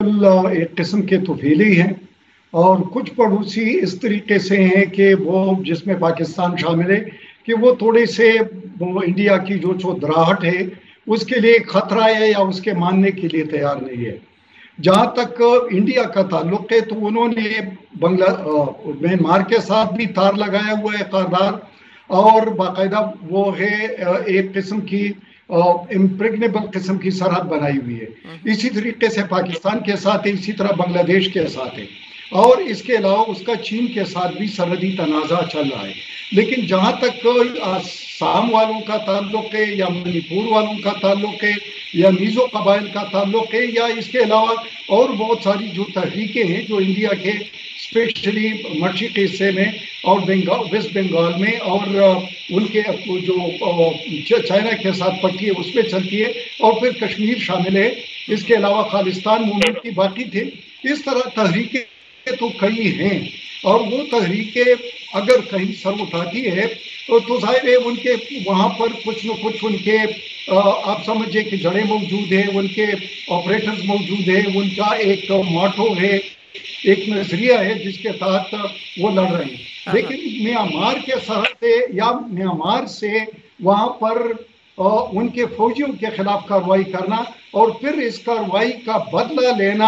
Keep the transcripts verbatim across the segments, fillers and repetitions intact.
ایک قسم کے طفیلی ہیں اور کچھ پڑوسی اس طریقے سے ہیں کہ وہ جس میں پاکستان شامل ہے کہ وہ تھوڑے سے وہ انڈیا کی جو چودراہٹ ہے اس کے لیے خطرہ ہے یا اس کے ماننے کے لیے تیار نہیں ہے. جہاں تک انڈیا کا تعلق ہے تو انہوں نے بنگلہ میانمار کے ساتھ بھی تار لگایا ہوا ہے قرارداد اور باقاعدہ وہ ہے ایک قسم کی امپریگنیبل قسم کی سرحد بنائی ہوئی ہے. اسی طریقے سے پاکستان کے ساتھ ہے, اسی طرح بنگلہ دیش کے ساتھ ہے اور اس کے علاوہ اس کا چین کے ساتھ بھی سرحدی تنازع چل رہا ہے. لیکن جہاں تک آسام والوں کا تعلق ہے یا منی پور والوں کا تعلق ہے یا میزو قبائل کا تعلق ہے یا اس کے علاوہ اور بہت ساری جو تحریکیں ہیں جو انڈیا کے اسپیشلی مشرقی حصے میں اور بنگال ویسٹ بنگال میں اور ان کے جو چائنا کے ساتھ پٹی ہے اس میں چلتی ہے اور پھر کشمیر شامل ہے. اس کے علاوہ خالصتان موومنٹ کی باقی تھے. اس طرح تحریکیں تو کئی ہیں اور وہ تحریکیں اگر کہیں سر اٹھاتی ہے تو ظاہر ہے ان کے وہاں پر کچھ نہ کچھ ان کے آپ سمجھے کہ جڑیں موجود ہیں, ان کے آپریٹرز موجود ہیں, ان کا ایک موٹو ہے, ایک نظریہ ہے جس کے تحت وہ لڑ رہے ہیں. لیکن میانمار کے سرحد سے یا میانمار سے وہاں پر ان کے فوجیوں کے خلاف کارروائی کرنا اور پھر اس کارروائی کا بدلہ لینا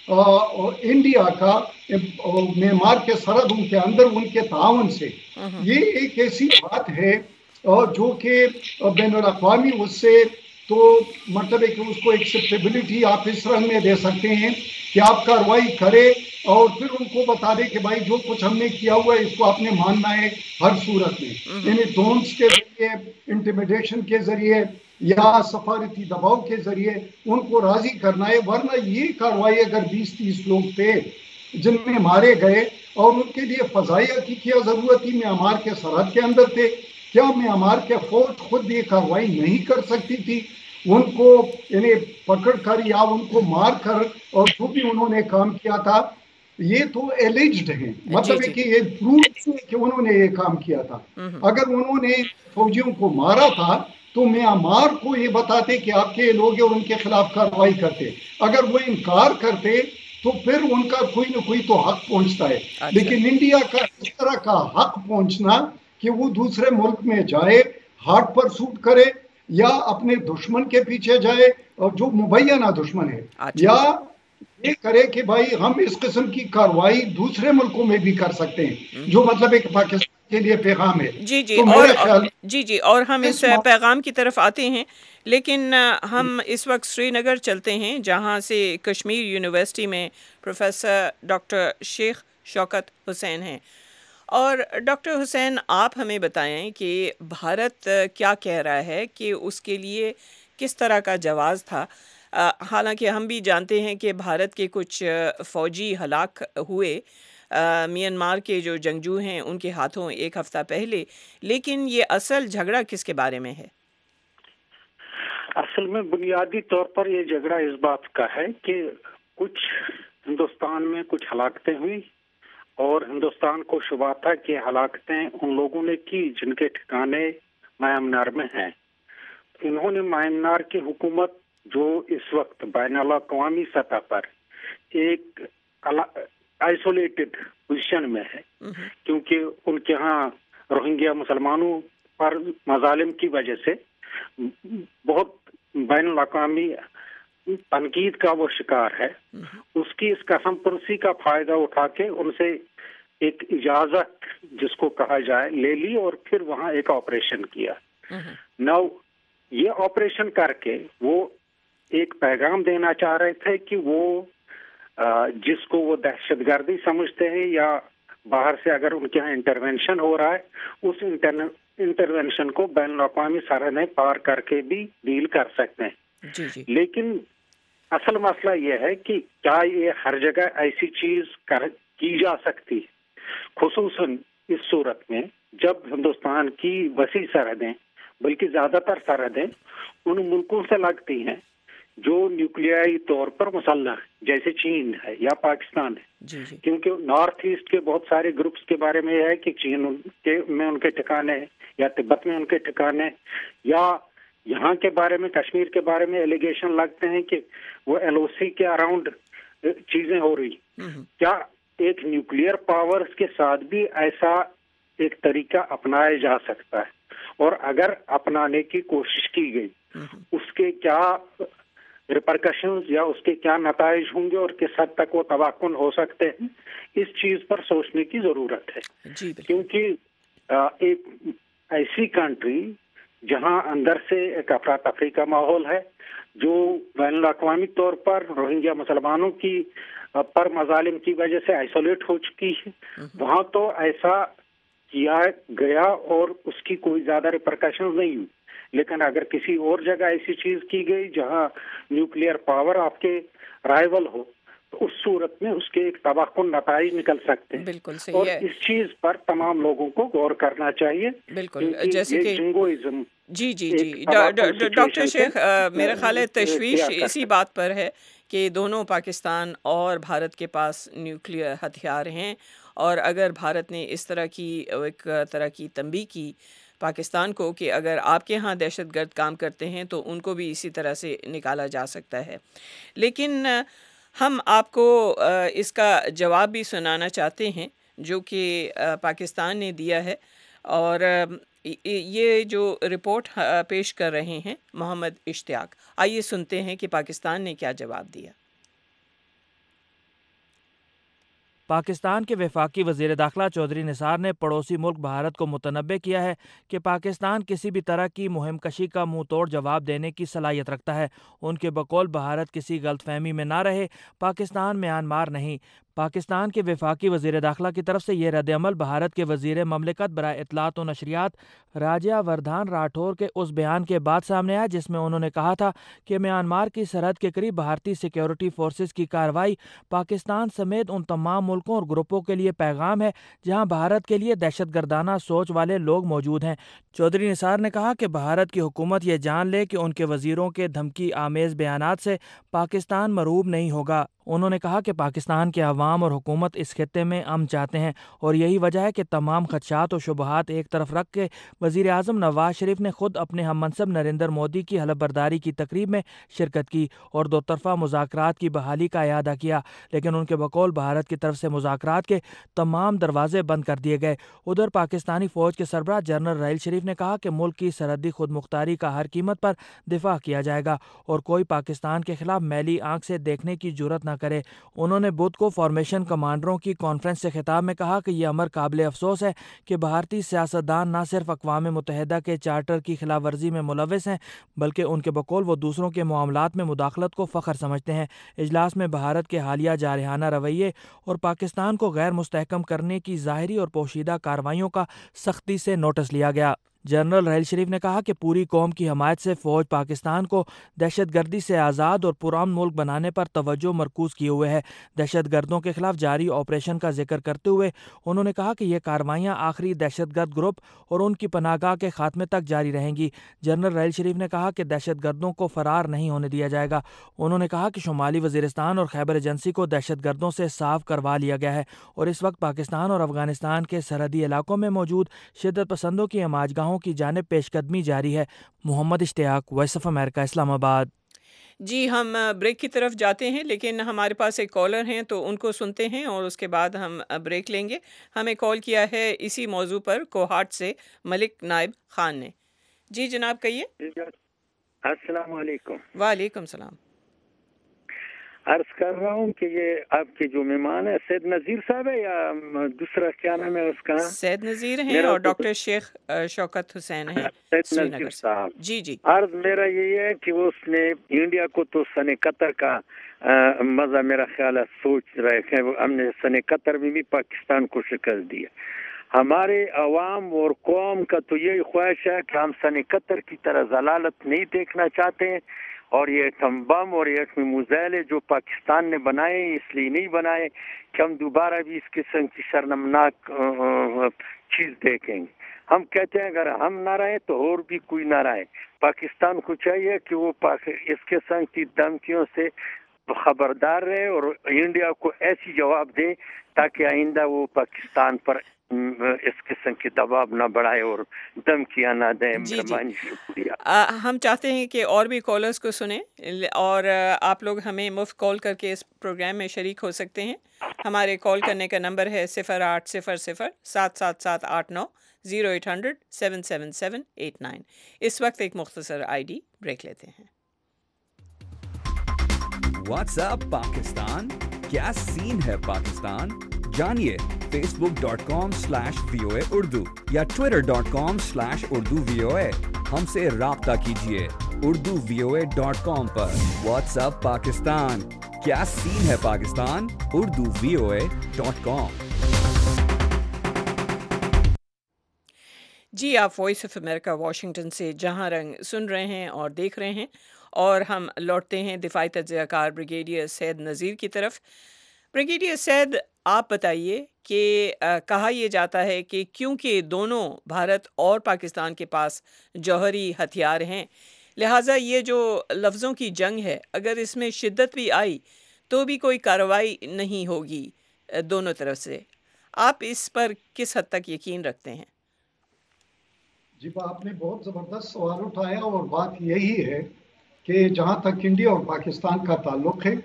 انڈیا کا میانمار کے سرحدوں کے اندر ان کے تعاون سے, یہ ایک ایسی بات ہے جو کہ بین الاقوامی اس سے تو مطلب ہے کہ اس کو ایکسیپٹیبلٹی آپ اس رنگ میں دے سکتے ہیں کہ آپ کارروائی کرے اور پھر ان کو بتا دے کہ بھائی جو کچھ ہم نے کیا ہوا ہے اس کو آپ نے ماننا ہے ہر صورت میں, یعنی ڈرونز کے ذریعے, انٹیمیڈیشن کے ذریعے یا سفارتی دباؤ کے ذریعے ان کو راضی کرنا ہے. ورنہ یہ کارروائی اگر بیس تیس لوگ تھے جن میں مارے گئے اور ان کے لیے فضائیہ کی کیا ضرورت تھی, میانمار کے سرحد کے اندر تھے, کیا میانمار کے فوج خود یہ کارروائی نہیں کر سکتی تھی؟ ان کو یعنی پکڑ کر یا ان کو مار کر اور جو بھی انہوں نے کام کیا تھا یہ تو ایلیجڈ ہیں, مطلب ہے کہ یہ پروف ہے کہ انہوں نے یہ کام کیا تھا. اگر انہوں نے فوجیوں کو مارا تھا تو میانمار کو یہ بتاتے کہ آپ کے لوگ ہیں اور ان کے خلاف کارروائی کرتے. اگر وہ انکار کرتے تو پھر ان کا کوئی نہ کوئی تو حق پہنچتا ہے. لیکن انڈیا کا اس طرح کا حق پہنچنا کہ وہ دوسرے ملک میں جائے, ہارٹ پر سوٹ کرے یا اپنے دشمن کے پیچھے جائے اور جو مبینہ دشمن ہے, یا یہ کرے کہ بھائی ہم اس قسم کی کارروائی دوسرے ملکوں میں بھی کر سکتے ہیں, جو مطلب ایک پاکستان کے لیے پیغام ہے. جی جی اور جی جی اور ہم اس پیغام کی طرف آتے ہیں, لیکن ہم اس وقت سری نگر چلتے ہیں جہاں سے کشمیر یونیورسٹی میں پروفیسر ڈاکٹر شیخ شوکت حسین ہیں. اور ڈاکٹر حسین آپ ہمیں بتائیں کہ بھارت کیا کہہ رہا ہے کہ اس کے لیے کس طرح کا جواز تھا. حالانکہ ہم بھی جانتے ہیں کہ بھارت کے کچھ فوجی ہلاک ہوئے میانمار کے جو جنگجو ہیں ان کے ہاتھوں ایک ہفتہ پہلے, لیکن یہ اصل جھگڑا کس کے بارے میں ہے؟ اصل میں بنیادی طور پر یہ جھگڑا اس بات کا ہے کہ کچھ ہندوستان میں کچھ ہلاکتیں ہوئی اور ہندوستان کو شبہ تھا کہ ہلاکتیں ان لوگوں نے کی جن کے ٹھکانے میانمار میں ہیں. انہوں نے میانمار کی حکومت جو اس وقت بین الاقوامی سطح پر ایک آئسولیٹڈ پوزیشن میں ہے, کیونکہ ان کے ہاں روہنگیا مسلمانوں پر مظالم کی وجہ سے بہت بین الاقوامی تنقید کا وہ شکار ہے. اس کی اس قسم پرسی کا فائدہ اٹھا کے ان سے ایک اجازت جس کو کہا جائے لے لی اور پھر وہاں ایک آپریشن کیا. نو یہ آپریشن کر کے وہ ایک پیغام دینا چاہ رہے تھے کہ وہ جس کو وہ دہشت گردی سمجھتے ہیں یا باہر سے اگر ان کے یہاں انٹروینشن ہو رہا ہے اس انٹروینشن کو بین الاقوامی سرحدیں پار کر کے بھی ڈیل کر سکتے ہیں. جی جی. لیکن اصل مسئلہ یہ ہے کہ کیا یہ ہر جگہ ایسی چیز کر کی جا سکتی ہے, خصوصاً اس صورت میں جب ہندوستان کی وسیع سرحدیں بلکہ زیادہ تر سرحدیں ان ملکوں سے لگتی ہیں جو نیوکلیائی طور پر مسلح جیسے چین ہے یا پاکستان ہے. جی جی. کیونکہ نارتھ ایسٹ کے بہت سارے گروپس کے بارے میں یہ ہے کہ چین کے میں ان کے ٹھکانے یا تبت میں ان کے ٹھکانے, یا یہاں کے بارے میں کشمیر کے بارے میں ایلیگیشن لگتے ہیں کہ وہ ایل او سی کے اراؤنڈ چیزیں ہو رہی. کیا ایک نیوکلیئر پاورز کے ساتھ بھی ایسا ایک طریقہ اپنایا جا سکتا ہے؟ اور اگر اپنانے کی کوشش کی گئی اس کے کیا ریپرکشنز یا اس کے کیا نتائج ہوں گے اور کس حد تک وہ تباہ کن ہو سکتے ہیں؟ اس چیز پر سوچنے کی ضرورت ہے. کیونکہ ایک ایسی کنٹری جہاں اندر سے ایک افراتفری کا ماحول ہے، جو بین الاقوامی طور پر روہنگیا مسلمانوں کی پر مظالم کی وجہ سے آئسولیٹ ہو چکی ہے، وہاں تو ایسا کیا گیا اور اس کی کوئی زیادہ ریپرکشنز نہیں ہوئی. لیکن اگر کسی اور جگہ ایسی چیز کی گئی جہاں نیوکلیئر پاور آپ کے رائیول ہو تو اس صورت میں اس کے ایک تباہ کن نتائج نکل سکتے ہیں. بالکل صحیح اور ہے. اس چیز پر تمام لوگوں کو غور کرنا چاہیے. بالکل جیسے کہ جنگوازم جی جی جی ڈاکٹر شیخ میرا خیال ہے تشویش اسی بات پر ہے کہ دونوں پاکستان اور بھارت کے پاس نیوکلیئر ہتھیار ہیں، اور اگر بھارت نے اس طرح کی ایک طرح کی تنبیہ کی پاکستان کو کہ اگر آپ کے ہاں دہشت گرد کام کرتے ہیں تو ان کو بھی اسی طرح سے نکالا جا سکتا ہے. لیکن ہم آپ کو اس کا جواب بھی سنانا چاہتے ہیں جو کہ پاکستان نے دیا ہے، اور یہ جو رپورٹ پیش کر رہے ہیں محمد اشتیاق. آئیے سنتے ہیں کہ پاکستان نے کیا جواب دیا. پاکستان کے وفاقی وزیر داخلہ چودھری نثار نے پڑوسی ملک بھارت کو متنبہ کیا ہے کہ پاکستان کسی بھی طرح کی مہم کشی کا منہ توڑ جواب دینے کی صلاحیت رکھتا ہے. ان کے بقول بھارت کسی غلط فہمی میں نہ رہے، پاکستان میانمار نہیں. پاکستان کے وفاقی وزیر داخلہ کی طرف سے یہ رد عمل بھارت کے وزیر مملکت برائے اطلاعات و نشریات راجیہ وردھان راٹھور کے اس بیان کے بعد سامنے آیا جس میں انہوں نے کہا تھا کہ میانمار کی سرحد کے قریب بھارتی سیکیورٹی فورسز کی کارروائی پاکستان سمیت ان تمام ملکوں اور گروپوں کے لیے پیغام ہے جہاں بھارت کے لیے دہشت گردانہ سوچ والے لوگ موجود ہیں. چودھری نثار نے کہا کہ بھارت کی حکومت یہ جان لے کہ ان کے وزیروں کے دھمکی آمیز بیانات سے پاکستان مرعوب نہیں ہوگا. انہوں نے کہا کہ پاکستان کے عوام اور حکومت اس خطے میں امن چاہتے ہیں، اور یہی وجہ ہے کہ تمام خدشات و شبہات ایک طرف رکھ کے وزیر اعظم نواز شریف نے خود اپنے ہم منصب نریندر مودی کی حلف برداری کی تقریب میں شرکت کی اور دو طرفہ مذاکرات کی بحالی کا اعادہ کیا. لیکن ان کے بقول بھارت کی طرف سے مذاکرات کے تمام دروازے بند کر دیے گئے. ادھر پاکستانی فوج کے سربراہ جنرل راحیل شریف نے کہا کہ ملک کی سرحدی خود مختاری کا ہر قیمت پر دفاع کیا جائے گا اور کوئی پاکستان کے خلاف میلی آنکھ سے دیکھنے کی جرات نہ کرے. انہوں نے بدھ کو فارمیشن کمانڈروں کی کانفرنس سے خطاب میں کہا کہ یہ امر قابل افسوس ہے کہ بھارتی سیاستدان نہ صرف اقوام متحدہ کے چارٹر کی خلاف ورزی میں ملوث ہیں بلکہ ان کے بقول وہ دوسروں کے معاملات میں مداخلت کو فخر سمجھتے ہیں. اجلاس میں بھارت کے حالیہ جارحانہ رویے اور پاکستان کو غیر مستحکم کرنے کی ظاہری اور پوشیدہ کارروائیوں کا سختی سے نوٹس لیا گیا. جنرل راحیل شریف نے کہا کہ پوری قوم کی حمایت سے فوج پاکستان کو دہشت گردی سے آزاد اور پرامن ملک بنانے پر توجہ مرکوز کیے ہوئے ہے. دہشت گردوں کے خلاف جاری آپریشن کا ذکر کرتے ہوئے انہوں نے کہا کہ یہ کارروائیاں آخری دہشت گرد گروپ اور ان کی پناہ گاہ کے خاتمے تک جاری رہیں گی. جنرل راحیل شریف نے کہا کہ دہشت گردوں کو فرار نہیں ہونے دیا جائے گا. انہوں نے کہا کہ شمالی وزیرستان اور خیبر ایجنسی کو دہشت گردوں سے صاف کروا لیا گیا ہے اور اس وقت پاکستان اور افغانستان کے سرحدی علاقوں میں موجود شدت پسندوں کی ہماج گاہوں کی جانب پیش قدمی جاری ہے. محمد اشتیاق، وائس آف امریکہ، اسلام آباد. جی ہم بریک کی طرف جاتے ہیں لیکن ہمارے پاس ایک کالر ہیں تو ان کو سنتے ہیں اور اس کے بعد ہم بریک لیں گے. ہمیں کال کیا ہے اسی موضوع پر کوہاٹ سے ملک نائب خان نے. جی جناب کہیے. السلام علیکم. وعلیکم السلام. عرض کر رہا ہوں کہ یہ آپ کے جو مہمان ہے سید نذیر صاحب ہے یا دوسرا کیا نام ہے اس کا؟ سید نذیر ہیں اور ڈاکٹر شیخ شوکت حسین ہیں سید نذیر صاحب. جی جی عرض میرا یہ ہے کہ اس نے انڈیا کو تو سن قطر کا مزہ میرا خیال ہے سوچ رہے ہیں. ہم نے سن قطر میں بھی پاکستان کو شکست دی. ہمارے عوام اور قوم کا تو یہی خواہش ہے کہ ہم سن قطر کی طرح ضلالت نہیں دیکھنا چاہتے ہیں، اور یہ ایٹم بم اور ایٹمی میزائل جو پاکستان نے بنائے اس لیے نہیں بنائے کہ ہم دوبارہ بھی اس قسم کی شرمناک چیز دیکھیں گے. ہم کہتے ہیں اگر ہم نہ رہیں تو اور بھی کوئی نہ رہے. پاکستان کو چاہیے کہ وہ اس قسم کی دھمکیوں سے خبردار رہے اور انڈیا کو ایسی جواب دے تاکہ آئندہ وہ پاکستان پر اس قسم کی دباؤ نہ بڑھائے اور دھمکیاں نہ دیں. مہربانی شکریہ. ہم چاہتے ہیں کہ اور بھی کالرز کو سنیں اور آپ لوگ ہمیں مفت کال کر کے اس پروگرام میں شریک ہو سکتے ہیں. ہمارے کال کرنے کا نمبر ہے صفر آٹھ صفر صفر سات سات سات آٹھ نو zero eight hundred seven seven seven eight nine. اس وقت ایک مختصر آئی ڈی بریک لیتے ہیں. واٹس اپ پاکستان، کیا سین ہے پاکستان؟ جانیے Facebook dot com slash V O A Urdu یا Twitter dot com slash Urdu V O A. ہم سے رابطہ کیجیے Urdu V O A dot com پر. واٹس اپ پاکستان، کیا سین ہے Pakistan? Urdu V O A dot com. جی آپ وائس آف امریکہ واشنگٹن سے جہاں رنگ سن رہے ہیں اور دیکھ رہے ہیں، اور ہم لوٹتے ہیں دفاعی تجزیہ کار بریگیڈیئر سید نذیر کی طرف. بریگیڈیئر سید، آپ بتائیے کہ کہا یہ جاتا ہے کہ کیونکہ دونوں بھارت اور پاکستان کے پاس جوہری ہتھیار ہیں، لہٰذا یہ جو لفظوں کی جنگ ہے اگر اس میں شدت بھی آئی تو بھی کوئی کارروائی نہیں ہوگی دونوں طرف سے. آپ اس پر کس حد تک یقین رکھتے ہیں؟ جی آپ نے بہت زبردست سوال اٹھایا، اور بات یہی ہے کہ جہاں تک انڈیا اور پاکستان کا تعلق ہے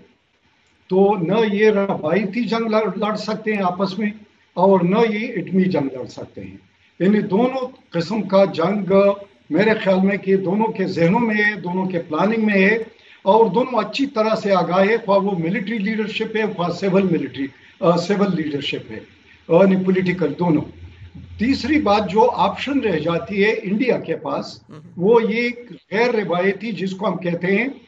تو نہ یہ روایتی جنگ لڑ سکتے ہیں آپس میں اور نہ یہ ایٹمی جنگ لڑ سکتے ہیں. یعنی دونوں قسم کا جنگ میرے خیال میں کہ دونوں کے ذہنوں میں ہے، دونوں کے پلاننگ میں ہے، اور دونوں اچھی طرح سے آگاہ ہے، خواہ وہ ملٹری لیڈرشپ ہے خواہ سول ملٹری سول لیڈرشپ ہے، یعنی پولیٹیکل دونوں. تیسری بات جو آپشن رہ جاتی ہے انڈیا کے پاس وہ یہ غیر روایتی، جس کو ہم کہتے ہیں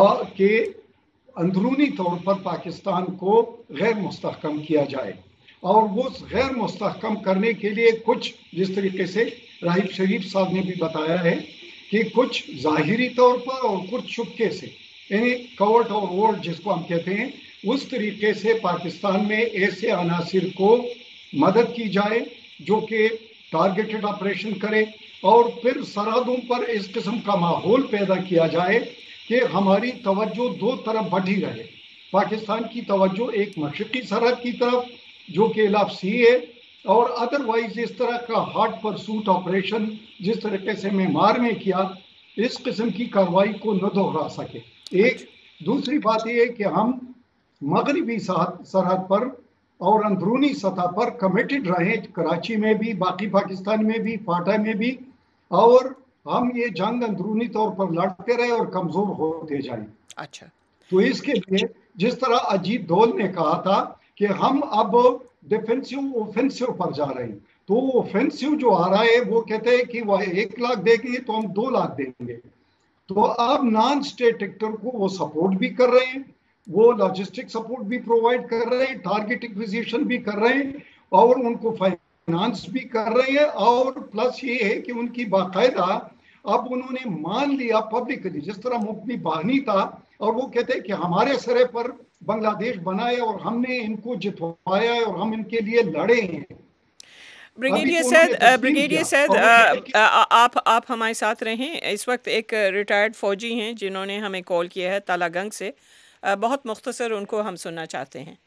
کہ اندرونی طور پر پاکستان کو غیر مستحکم کیا جائے، اور وہ غیر مستحکم کرنے کے لیے کچھ جس طریقے سے راہب شریف صاحب نے بھی بتایا ہے کہ کچھ ظاہری طور پر اور کچھ چھپکے سے، یعنی کورٹ اور وورٹ جس کو ہم کہتے ہیں، اس طریقے سے پاکستان میں ایسے عناصر کو مدد کی جائے جو کہ ٹارگیٹڈ آپریشن کرے، اور پھر سرحدوں پر اس قسم کا ماحول پیدا کیا جائے کہ ہماری توجہ دو طرف بڑھی رہے. پاکستان کی توجہ ایک مشرقی سرحد کی طرف جو کہ ایلاف سی ہے، اور ادروائز اس طرح کا ہارڈ پرسوٹ آپریشن جس طریقے سے میانمار میں کیا، اس قسم کی کارروائی کو نہ دہرا سکے. ایک دوسری بات یہ ہے کہ ہم مغربی سرحد پر اور اندرونی سطح پر کمیٹڈ رہیں، کراچی میں بھی، باقی پاکستان میں بھی، فاٹا میں بھی، اور ہم یہ جنگ اندرونی طور پر لڑتے رہے اور کمزور ہوتے جائیں. اچھا، تو اس کے لیے جس طرح اجیت دول نے کہا تھا کہ ہم اب ڈیفینسو اوفینسو پر جا رہے ہیں، تو اوفینسو جو آ رہا ہے وہ کہتے ہیں کہ وہ ایک لاکھ دیں گے تو ہم دو لاکھ دیں گے. تو اب نان اسٹیٹ ایکٹر کو وہ سپورٹ بھی کر رہے ہیں، وہ لاجسٹک سپورٹ بھی پرووائڈ کر رہے ہیں، ٹارگیٹ ایکویزیشن بھی کر رہے ہیں، اور ان کو فائنانس بھی کر رہے ہیں. اور پلس یہ ہے کہ ان کی باقاعدہ اب انہوں نے مان لیا پبلکلی، جس طرح مفتی بہانی تھا، اور وہ کہتے ہیں کہ ہمارے سرے پر بنگلہ دیش بنائے اور ہم نے ان کو جتوایا ہے اور ہم ان کے لیے لڑے ہیں. بریگیڈیئر سید بریگیڈیئر سید آپ آپ ہمارے ساتھ رہیں. اس وقت ایک ریٹائرڈ فوجی ہیں جنہوں نے ہمیں کال کیا ہے تالا گنگ سے. بہت مختصر ان کو ہم سننا چاہتے ہیں.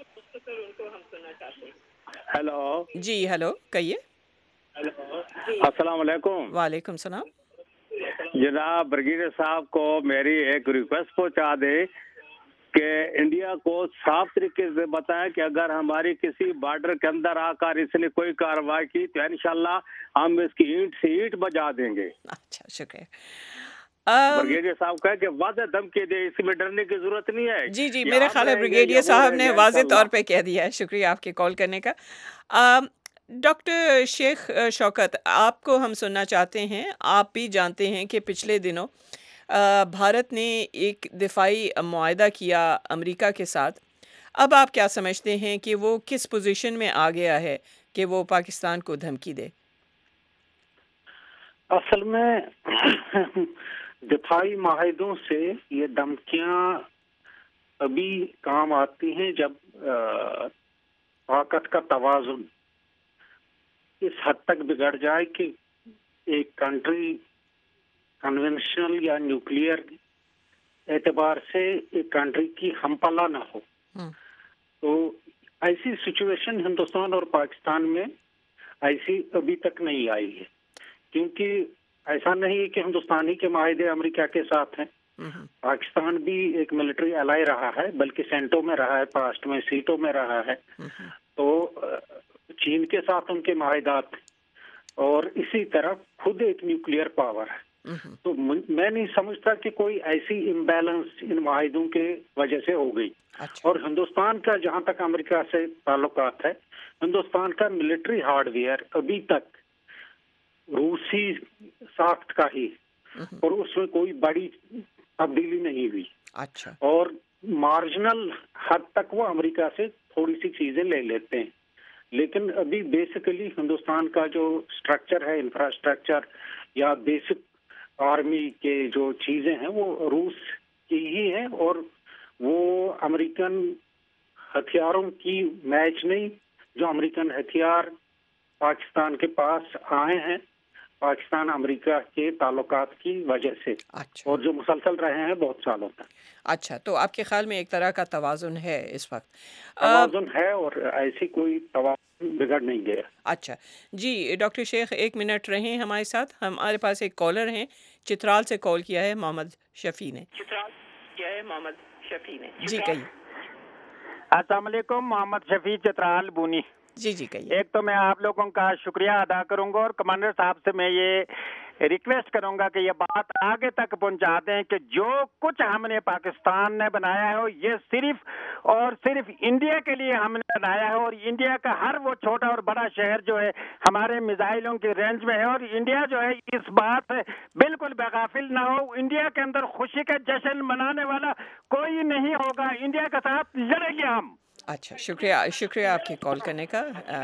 ہیلو. جی ہیلو، کہیے. السلام علیکم. وعلیکم السلام. جناب بریگیڈیئر صاحب کو میری ایک ریکویسٹ پہنچا دے کہ انڈیا کو صاف طریقے سے بتائیں کہ اگر ہماری کسی بارڈر کے اندر آ کر اس نے کوئی کارروائی کی تو انشاءاللہ ہم اس کی اینٹ سے اینٹ بجا دیں گے. اچھا، شکریہ. بریگیڈیئر صاحب کہا کہ واضح دھمکی دے، اس میں ڈرنے کی ضرورت نہیں ہے. جی جی میرے خیال ہے بریگیڈیئر صاحب نے واضح طور پہ کہہ دیا ہے. شکریہ آپ کے کال کرنے کا. ڈاکٹر شیخ شوکت، آپ کو ہم سننا چاہتے ہیں. آپ بھی جانتے ہیں کہ پچھلے دنوں بھارت نے ایک دفاعی معاہدہ کیا امریکہ کے ساتھ. اب آپ کیا سمجھتے ہیں کہ وہ کس پوزیشن میں آ گیا ہے کہ وہ پاکستان کو دھمکی دے؟ اصل میں دفاعی معاہدوں سے یہ دھمکیاں ابھی کام آتی ہیں جب طاقت کا توازن اس حد تک بگڑ جائے کہ ایک کنٹری کنونشنل یا نیوکلیئر اعتبار سے ایک کنٹری کی ہم پلہ نہ ہو. تو ایسی سچویشن ہندوستان اور پاکستان میں ایسی ابھی تک نہیں آئی ہے، کیونکہ ایسا نہیں ہے کہ ہندوستان ہی کے معاہدے امریکہ کے ساتھ ہیں. پاکستان بھی ایک ملٹری الائی رہا ہے، بلکہ سینٹوں میں رہا ہے، پاسٹ میں سیٹوں میں رہا ہے. تو چین کے ساتھ ان کے معاہدات، اور اسی طرح خود ایک نیوکلیئر پاور ہے. تو میں نہیں سمجھتا کہ کوئی ایسی امبیلنس ان معاہدوں کے وجہ سے ہو گئی. اور ہندوستان کا جہاں تک امریکہ سے تعلقات ہے، ہندوستان کا ملٹری ہارڈ ویئر ابھی تک روسی ساخت کا ہی، اور اس میں کوئی بڑی تبدیلی نہیں ہوئی. اچھا. اور مارجنل حد تک وہ امریکہ سے تھوڑی سی چیزیں لے لیتے ہیں، لیکن ابھی بیسیکلی ہندوستان کا جو اسٹرکچر ہے، انفراسٹرکچر یا بیسک آرمی کے جو چیزیں ہیں وہ روس کی ہی ہیں، اور وہ امریکن ہتھیاروں کی میچ نہیں جو امریکن ہتھیار پاکستان کے پاس آئے ہیں پاکستان امریکہ کے تعلقات کی وجہ سے. اچھا. اور جو مسلسل رہے ہیں بہت سالوں تک. اچھا، تو آپ کے خیال میں ایک طرح کا توازن ہے اس وقت؟ توازن ہے، اور ایسی کوئی توازن بگڑ نہیں گیا. اچھا جی، ڈاکٹر شیخ ایک منٹ رہیں ہمارے ساتھ. ہمارے پاس ایک کالر ہیں، چترال سے کال کیا ہے محمد شفیع نے. چترال کیا ہے محمد شفیع نے جی کہیے. السلام علیکم، محمد شفیع چترال بونی. جی جی کہیے. ایک تو میں آپ لوگوں کا شکریہ ادا کروں گا، اور کمانڈر صاحب سے میں یہ ریکویسٹ کروں گا کہ یہ بات آگے تک پہنچا دیں کہ جو کچھ ہم نے پاکستان نے بنایا ہے یہ صرف اور صرف انڈیا کے لیے ہم نے بنایا ہے، اور انڈیا کا ہر وہ چھوٹا اور بڑا شہر جو ہے ہمارے میزائلوں کی رینج میں ہے، اور انڈیا جو ہے اس بات سے بالکل بغافل نہ ہو. انڈیا کے اندر خوشی کا جشن منانے والا کوئی نہیں ہوگا، انڈیا کے ساتھ لڑیں گے ہم. اچھا، شکریہ شکریہ آپ کے کال کرنے کا.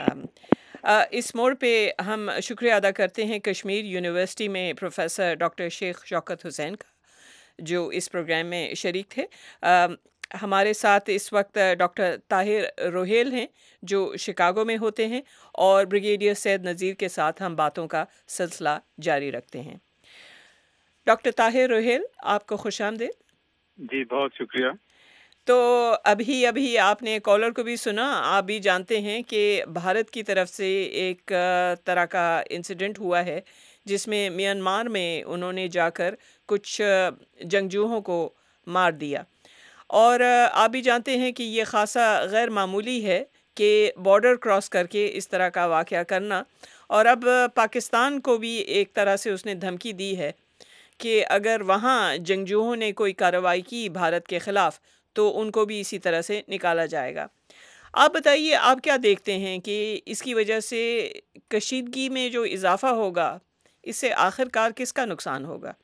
اس موڑ پہ ہم شکریہ ادا کرتے ہیں کشمیر یونیورسٹی میں پروفیسر ڈاکٹر شیخ شوکت حسین کا، جو اس پروگرام میں شریک تھے. ہمارے ساتھ اس وقت ڈاکٹر طاہر روہیل ہیں جو شکاگو میں ہوتے ہیں، اور بریگیڈیئر سید نذیر کے ساتھ ہم باتوں کا سلسلہ جاری رکھتے ہیں. ڈاکٹر طاہر روہیل، آپ کو خوش آمدید. جی بہت شکریہ. تو ابھی ابھی آپ نے کالر کو بھی سنا، آپ بھی جانتے ہیں کہ بھارت کی طرف سے ایک طرح کا انسیڈنٹ ہوا ہے جس میں میانمار میں انہوں نے جا کر کچھ جنگجوؤں کو مار دیا، اور آپ بھی جانتے ہیں کہ یہ خاصا غیر معمولی ہے کہ بارڈر کراس کر کے اس طرح کا واقعہ کرنا. اور اب پاکستان کو بھی ایک طرح سے اس نے دھمکی دی ہے کہ اگر وہاں جنگجوؤں نے کوئی کارروائی کی بھارت کے خلاف تو ان کو بھی اسی طرح سے نکالا جائے گا. آپ بتائیے، آپ کیا دیکھتے ہیں کہ اس کی وجہ سے کشیدگی میں جو اضافہ ہوگا، اس سے آخر کار کس کا نقصان ہوگا؟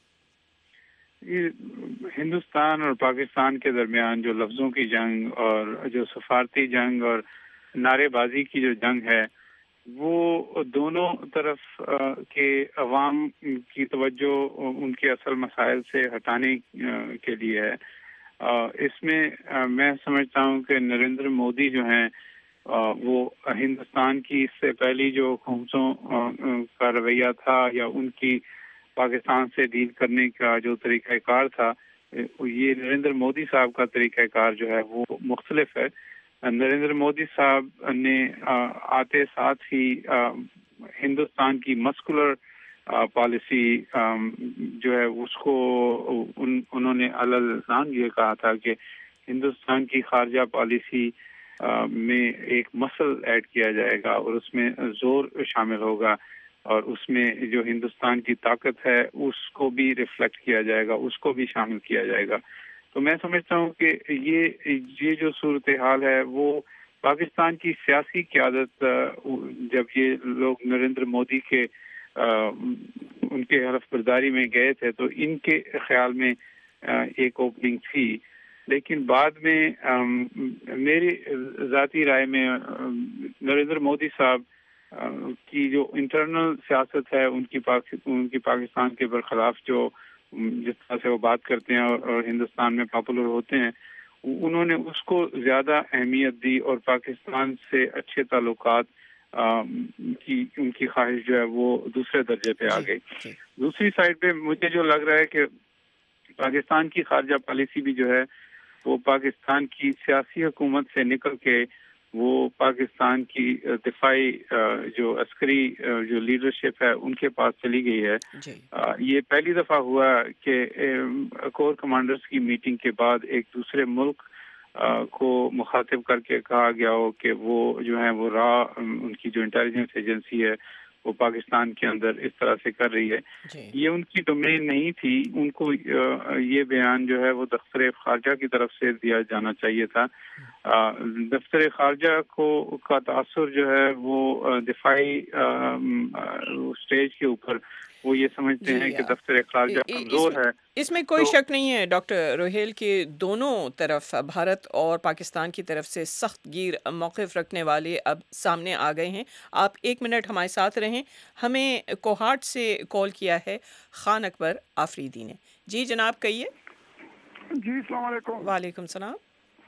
ہندوستان اور پاکستان کے درمیان جو لفظوں کی جنگ اور جو سفارتی جنگ اور نعرے بازی کی جو جنگ ہے، وہ دونوں طرف کے عوام کی توجہ ان کے اصل مسائل سے ہٹانے کے لیے ہے. اس میں میں سمجھتا ہوں کہ نریندر مودی جو ہیں وہ ہندوستان کی اس سے پہلی جو حکومتوں کا رویہ تھا یا ان کی پاکستان سے ڈیل کرنے کا جو طریقہ کار تھا، یہ نریندر مودی صاحب کا طریقہ کار جو ہے وہ مختلف ہے. نریندر مودی صاحب نے آتے ساتھ ہی ہندوستان کی مسکولر پالیسی جو ہے اس کو ان, انہوں نے علل یہ کہا تھا کہ ہندوستان کی خارجہ پالیسی میں ایک مسل ایڈ کیا جائے گا اور اس میں زور شامل ہوگا، اور اس میں جو ہندوستان کی طاقت ہے اس کو بھی ریفلیکٹ کیا جائے گا، اس کو بھی شامل کیا جائے گا. تو میں سمجھتا ہوں کہ یہ یہ جو صورتحال ہے وہ پاکستان کی سیاسی قیادت، جب یہ لوگ نریندر مودی کے ان کے حلف برداری میں گئے تھے تو ان کے خیال میں ایک اوپننگ تھی، لیکن بعد میں میری ذاتی رائے میں نریندر مودی صاحب کی جو انٹرنل سیاست ہے ان کی ان کی پاکستان کے برخلاف جو جس طرح سے وہ بات کرتے ہیں اور ہندوستان میں پاپولر ہوتے ہیں، انہوں نے اس کو زیادہ اہمیت دی اور پاکستان سے اچھے تعلقات کی ان کی خواہش جو ہے وہ دوسرے درجے پہ آ گئی. دوسری سائڈ پہ مجھے جو لگ رہا ہے کہ پاکستان کی خارجہ پالیسی بھی جو ہے وہ پاکستان کی سیاسی حکومت سے نکل کے وہ پاکستان کی دفاعی جو عسکری جو لیڈرشپ ہے ان کے پاس چلی گئی ہے. یہ پہلی دفعہ ہوا کہ کور کمانڈرز کی میٹنگ کے بعد ایک دوسرے ملک کو مخاطب کر کے کہا گیا ہو کہ وہ جو ہیں وہ را ان کی جو انٹیلیجنس ایجنسی ہے وہ پاکستان کے اندر اس طرح سے کر رہی ہے. یہ ان کی ڈومین نہیں تھی. ان کو یہ بیان جو ہے وہ دفتر خارجہ کی طرف سے دیا جانا چاہیے تھا. دفتر خارجہ کو کا تاثر جو ہے وہ دفاعی اسٹیج کے اوپر وہ یہ سمجھتے ہیں کہ دفتر خارجہ کمزور ہے. اس میں کوئی شک نہیں ہے ڈاکٹر روہیل کہ دونوں طرف بھارت اور پاکستان کی طرف سے سخت گیر موقف رکھنے والے اب سامنے آ گئے ہیں. آپ ایک منٹ ہمارے ساتھ رہیں. ہمیں کوہاٹ سے کال کیا ہے خان اکبر آفریدی نے. جی جناب کہیے. جی السلام علیکم. وعلیکم السلام.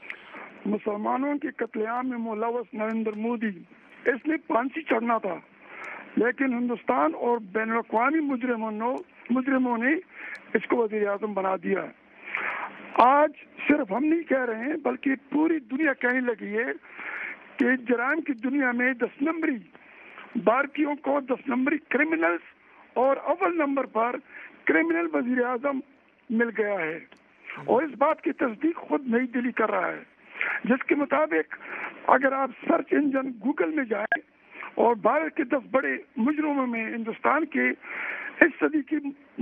مسلمانوں کے قتل عام میں ملوث نریندر مودی اس نے پھانسی چڑھنا تھا، لیکن ہندوستان اور بین الاقوامی مجرموں مجرموں نے اس کو وزیر اعظم بنا دیا ہے. آج صرف ہم نہیں کہہ رہے ہیں بلکہ پوری دنیا کہنے لگی ہے کہ جرائم کی دنیا میں دس نمبری بھارتیوں کو دس نمبری کرمنلز اور اول نمبر پر کرمنل وزیر اعظم مل گیا ہے. اور اس بات کی تصدیق خود نئی دہلی کر رہا ہے، جس کے مطابق اگر آپ سرچ انجن گوگل میں جائیں اور بھارت کے دس بڑے مجرموں میں ہندوستان کے اس صدی کی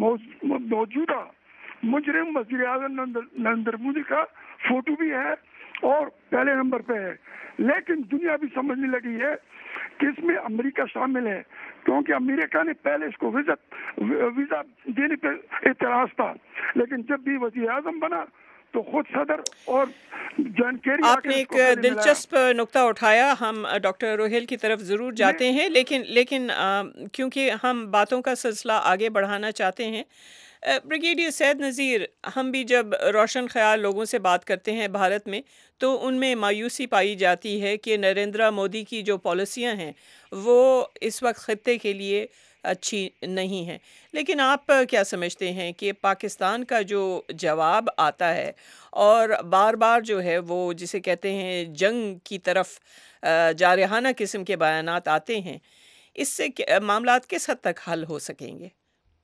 موجودہ مجرم وزیر اعظم نریندر مودی کا فوٹو بھی ہے اور پہلے نمبر پہ ہے. لیکن دنیا بھی سمجھنے لگی ہے کہ اس میں امریکہ شامل ہے، کیونکہ امریکہ نے پہلے اس کو ویزا دینے پہ اعتراض تھا، لیکن جب بھی وزیر اعظم بنا تو خود صدر اور جان کیری آپ نے ایک دلچسپ نقطہ اٹھایا. ہم ڈاکٹر روہیل کی طرف ضرور جاتے ہیں، لیکن لیکن کیونکہ ہم باتوں کا سلسلہ آگے بڑھانا چاہتے ہیں. بریگیڈیئر سید نذیر، ہم بھی جب روشن خیال لوگوں سے بات کرتے ہیں بھارت میں تو ان میں مایوسی پائی جاتی ہے کہ نریندر مودی کی جو پالیسیاں ہیں وہ اس وقت خطے کے لیے اچھی نہیں ہیں. لیکن آپ کیا سمجھتے ہیں کہ پاکستان کا جو جواب آتا ہے اور بار بار جو ہے وہ جسے کہتے ہیں جنگ کی طرف جارحانہ قسم کے بیانات آتے ہیں، اس سے معاملات کس حد تک حل ہو سکیں گے؟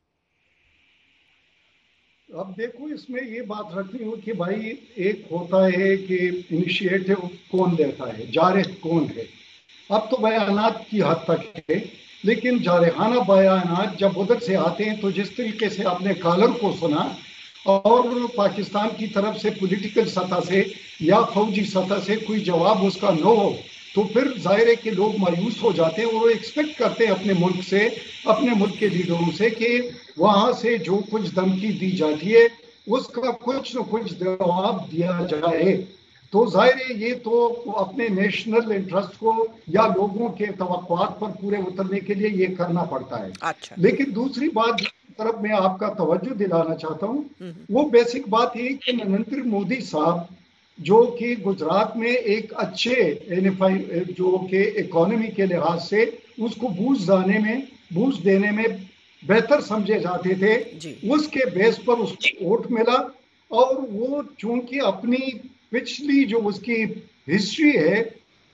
اب دیکھو اس میں یہ بات رکھنی ہو کہ بھائی ایک ہوتا ہے کہ انیشیٹو کون دیتا ہے، جارح کون ہے. اب تو بیانات کی حد تک ہے، لیکن جارحانہ بیانات جب ادھر سے آتے ہیں تو جس طریقے سے آپ نے کالر کو سنا اور پاکستان کی طرف سے پولیٹیکل سطح سے یا فوجی سطح سے کوئی جواب اس کا نہ ہو تو پھر ظاہر ہے کہ لوگ مایوس ہو جاتے ہیں. وہ ایکسپیکٹ کرتے ہیں اپنے ملک سے، اپنے ملک کے لیڈروں سے کہ وہاں سے جو کچھ دھمکی دی جاتی ہے اس کا کچھ نہ کچھ جواب دیا جائے. تو ظاہر ہے یہ تو اپنے نیشنل انٹرسٹ کو یا لوگوں کے توقعات پر پورے اترنے کے لیے یہ کرنا پڑتا ہے. اچھا. لیکن دوسری بات جس طرف میں آپ کا توجہ دلانا چاہتا ہوں وہ بیسک بات یہ کہ نریندر مودی صاحب جو کہ گجرات میں ایک اچھے جو کہ اکانومی کے لحاظ سے اس کو بوسٹ دینے میں بوسٹ دینے میں بہتر سمجھے جاتے تھے، اس کے بیس پر اس کو ووٹ ملا. اور وہ چونکہ اپنی پچھلی جو اس کی ہسٹری ہے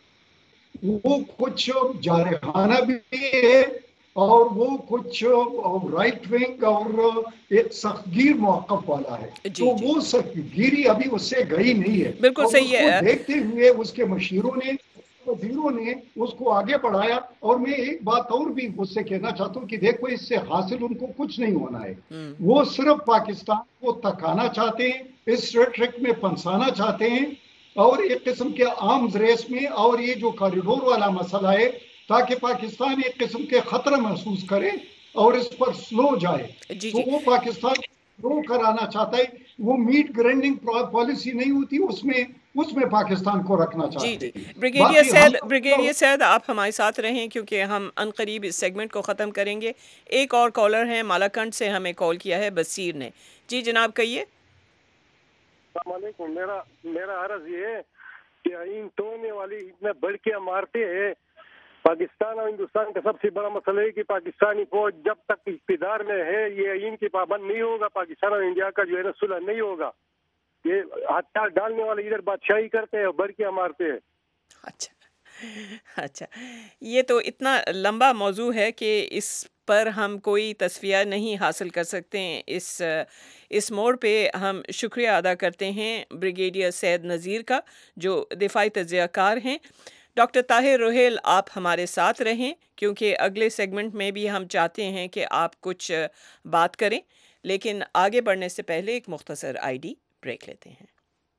وہ کچھ جارحانہ بھی ہے اور وہ کچھ رائٹ ونگ اور ایک سخت گیر موقف والا ہے. تو وہ سخت گیری ابھی اس سے گئی نہیں ہے. بالکل صحیح ہے. دیکھتے ہوئے اس کے مشیروں نے وزیروں نے اس کو آگے بڑھایا. اور میں ایک بات اور بھی اس سے کہنا چاہتا ہوں کہ دیکھو اس سے حاصل ان کو کچھ نہیں ہونا ہے. وہ صرف پاکستان کو تکانا چاہتے ہیں، اس ریٹرک میں پنسانا چاہتے ہیں اور ایک قسم کے آرمز ریس میں، اور یہ جو کاریڈور والا مسئلہ ہے تاکہ پاکستان ایک قسم کے خطرہ محسوس کرے اور اس پر سلو جائے. تو وہ پاکستان سلو کرانا چاہتا ہے. وہ میٹ گرینڈنگ پالیسی نہیں ہوتی، اس میں اس میں پاکستان کو رکھنا چاہتے ہیں. جی جی بریگیڈیئر سید بریگیڈیئر سید آپ ہمارے ساتھ رہیں کیونکہ ہم ان قریب اس سیگمنٹ کو ختم کریں گے. ایک اور کالر ہیں مالاکنڈ سے، ہمیں کال کیا ہے بصیر نے. جی جناب کہیے. السلام علیکم. میرا میرا عرض یہ ہے کہ آئین توڑنے والی اتنا بڑھ کے مارتے ہیں پاکستان اور ہندوستان کا سب سے بڑا مسئلہ ہے کہ پاکستانی فوج جب تک اقتدار میں ہے یہ آئین کی پابند نہیں ہوگا، پاکستان اور انڈیا کا جو ہے نا صلح نہیں ہوگا. یہ ہتھیار ڈالنے والے ادھر بادشاہی کرتے ہیں اور برکیاں مارتے ہیں. اچھا اچھا یہ تو اتنا لمبا موضوع ہے کہ اس پر ہم کوئی تصفیہ نہیں حاصل کر سکتے ہیں. اس اس موڑ پہ ہم شکریہ ادا کرتے ہیں بریگیڈیئر سید نذیر کا جو دفاعی تجزیہ کار ہیں. ڈاکٹر طاہر روہیل آپ ہمارے ساتھ رہیں کیونکہ اگلے سیگمنٹ میں بھی ہم چاہتے ہیں کہ آپ کچھ بات کریں، لیکن آگے بڑھنے سے پہلے ایک مختصر آئی ڈی بریک لیتے ہیں.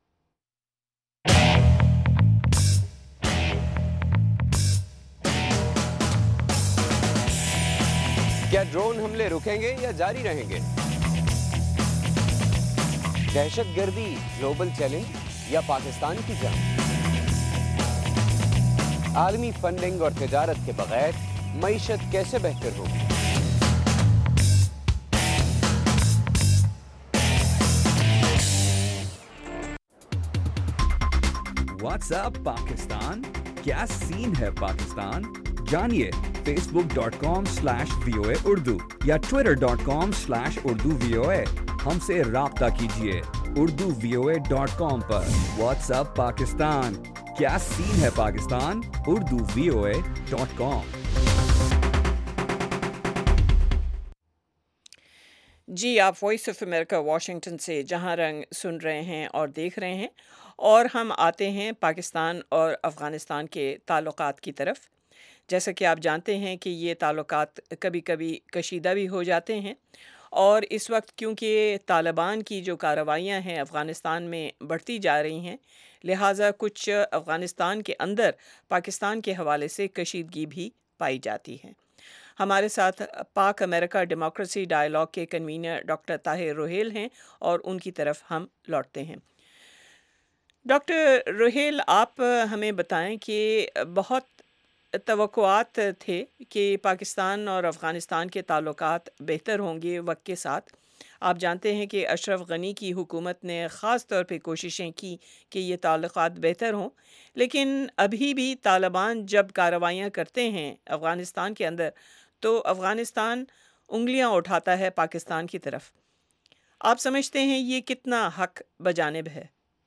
کیا ڈرون حملے رکیں گے یا جاری رہیں گے؟ دہشت گردی گلوبل چیلنج یا پاکستان کی جنگ؟ عالمی فنڈنگ اور تجارت کے بغیر معیشت کیسے بہتر ہوگی؟ واٹس ایپ پاکستان، کیا سین ہے پاکستان؟ جانیے Facebook dot com slash V O A Urdu یا Twitter dot com slash Urdu V O A. ہم سے رابطہ کیجیے Urdu V O A dot com پر. واٹس ایپ پاکستان، کیا سین ہے Pakistan? Urdu V O A dot com. جی آپ وائس آف امریکہ واشنگٹن سے جہاں رنگ سن رہے ہیں اور دیکھ رہے ہیں، اور ہم آتے ہیں پاکستان اور افغانستان کے تعلقات کی طرف. جیسا کہ آپ جانتے ہیں کہ یہ تعلقات کبھی کبھی کشیدہ بھی ہو جاتے ہیں، اور اس وقت کیونکہ طالبان کی جو کارروائیاں ہیں افغانستان میں بڑھتی جا رہی ہیں، لہٰذا کچھ افغانستان کے اندر پاکستان کے حوالے سے کشیدگی بھی پائی جاتی ہے. ہمارے ساتھ پاک امریکہ ڈیموکریسی ڈائیلاگ کے کنوینر ڈاکٹر طاہر روہیل ہیں اور ان کی طرف ہم لوٹتے ہیں. ڈاکٹر روہیل آپ ہمیں بتائیں کہ بہت توقعات تھے کہ پاکستان اور افغانستان کے تعلقات بہتر ہوں گے وقت کے ساتھ. آپ جانتے ہیں کہ اشرف غنی کی حکومت نے خاص طور پہ کوششیں کی کہ یہ تعلقات بہتر ہوں، لیکن ابھی بھی طالبان جب کارروائیاں کرتے ہیں افغانستان کے اندر تو افغانستان انگلیاں اٹھاتا ہے پاکستان کی طرف. آپ سمجھتے ہیں یہ کتنا حق بجانب ہے؟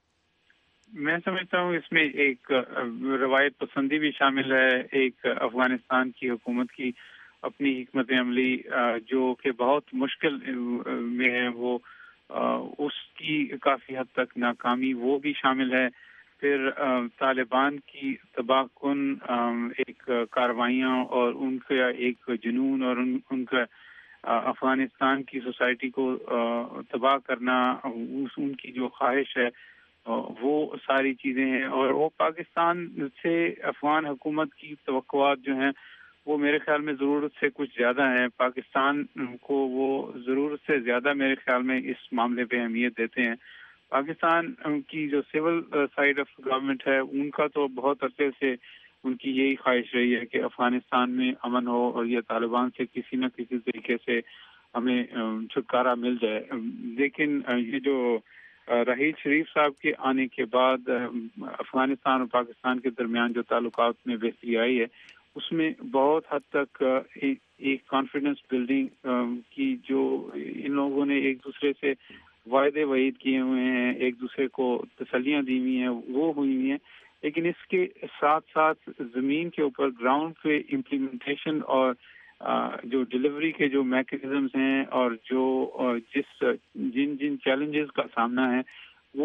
میں سمجھتا ہوں اس میں ایک روایت پسندی بھی شامل ہے، ایک افغانستان کی حکومت کی اپنی حکمت عملی جو کہ بہت مشکل میں ہے، وہ اس کی کافی حد تک ناکامی وہ بھی شامل ہے. پھر طالبان کی تباہ کن ایک کارروائیاں اور ان کا ایک جنون اور ان ان کا افغانستان کی سوسائٹی کو تباہ کرنا، ان کی جو خواہش ہے وہ ساری چیزیں ہیں. اور وہ پاکستان سے افغان حکومت کی توقعات جو ہیں وہ میرے خیال میں ضرورت سے کچھ زیادہ ہیں. پاکستان کو وہ ضرورت سے زیادہ میرے خیال میں اس معاملے پہ اہمیت دیتے ہیں. پاکستان کی جو سول سائیڈ آف گورنمنٹ ہے ان کا تو بہت عرصے سے ان کی یہی خواہش رہی ہے کہ افغانستان میں امن ہو اور یہ طالبان سے کسی نہ کسی طریقے سے ہمیں چھٹکارا مل جائے. لیکن یہ جو رحیل شریف صاحب کے آنے کے بعد افغانستان اور پاکستان کے درمیان جو تعلقات میں بہتری آئی ہے اس میں بہت حد تک ایک کانفیڈنس بلڈنگ کی جو ان لوگوں نے ایک دوسرے سے وعدے وعید کیے ہوئے ہیں، ایک دوسرے کو تسلیاں دی ہوئی ہیں، وہ ہوئی ہوئی ہیں. لیکن اس کے ساتھ ساتھ زمین کے اوپر گراؤنڈ پہ امپلیمنٹیشن اور جو ڈلیوری کے جو میکینزمز ہیں اور جو جس جن جن چیلنجز کا سامنا ہے وہ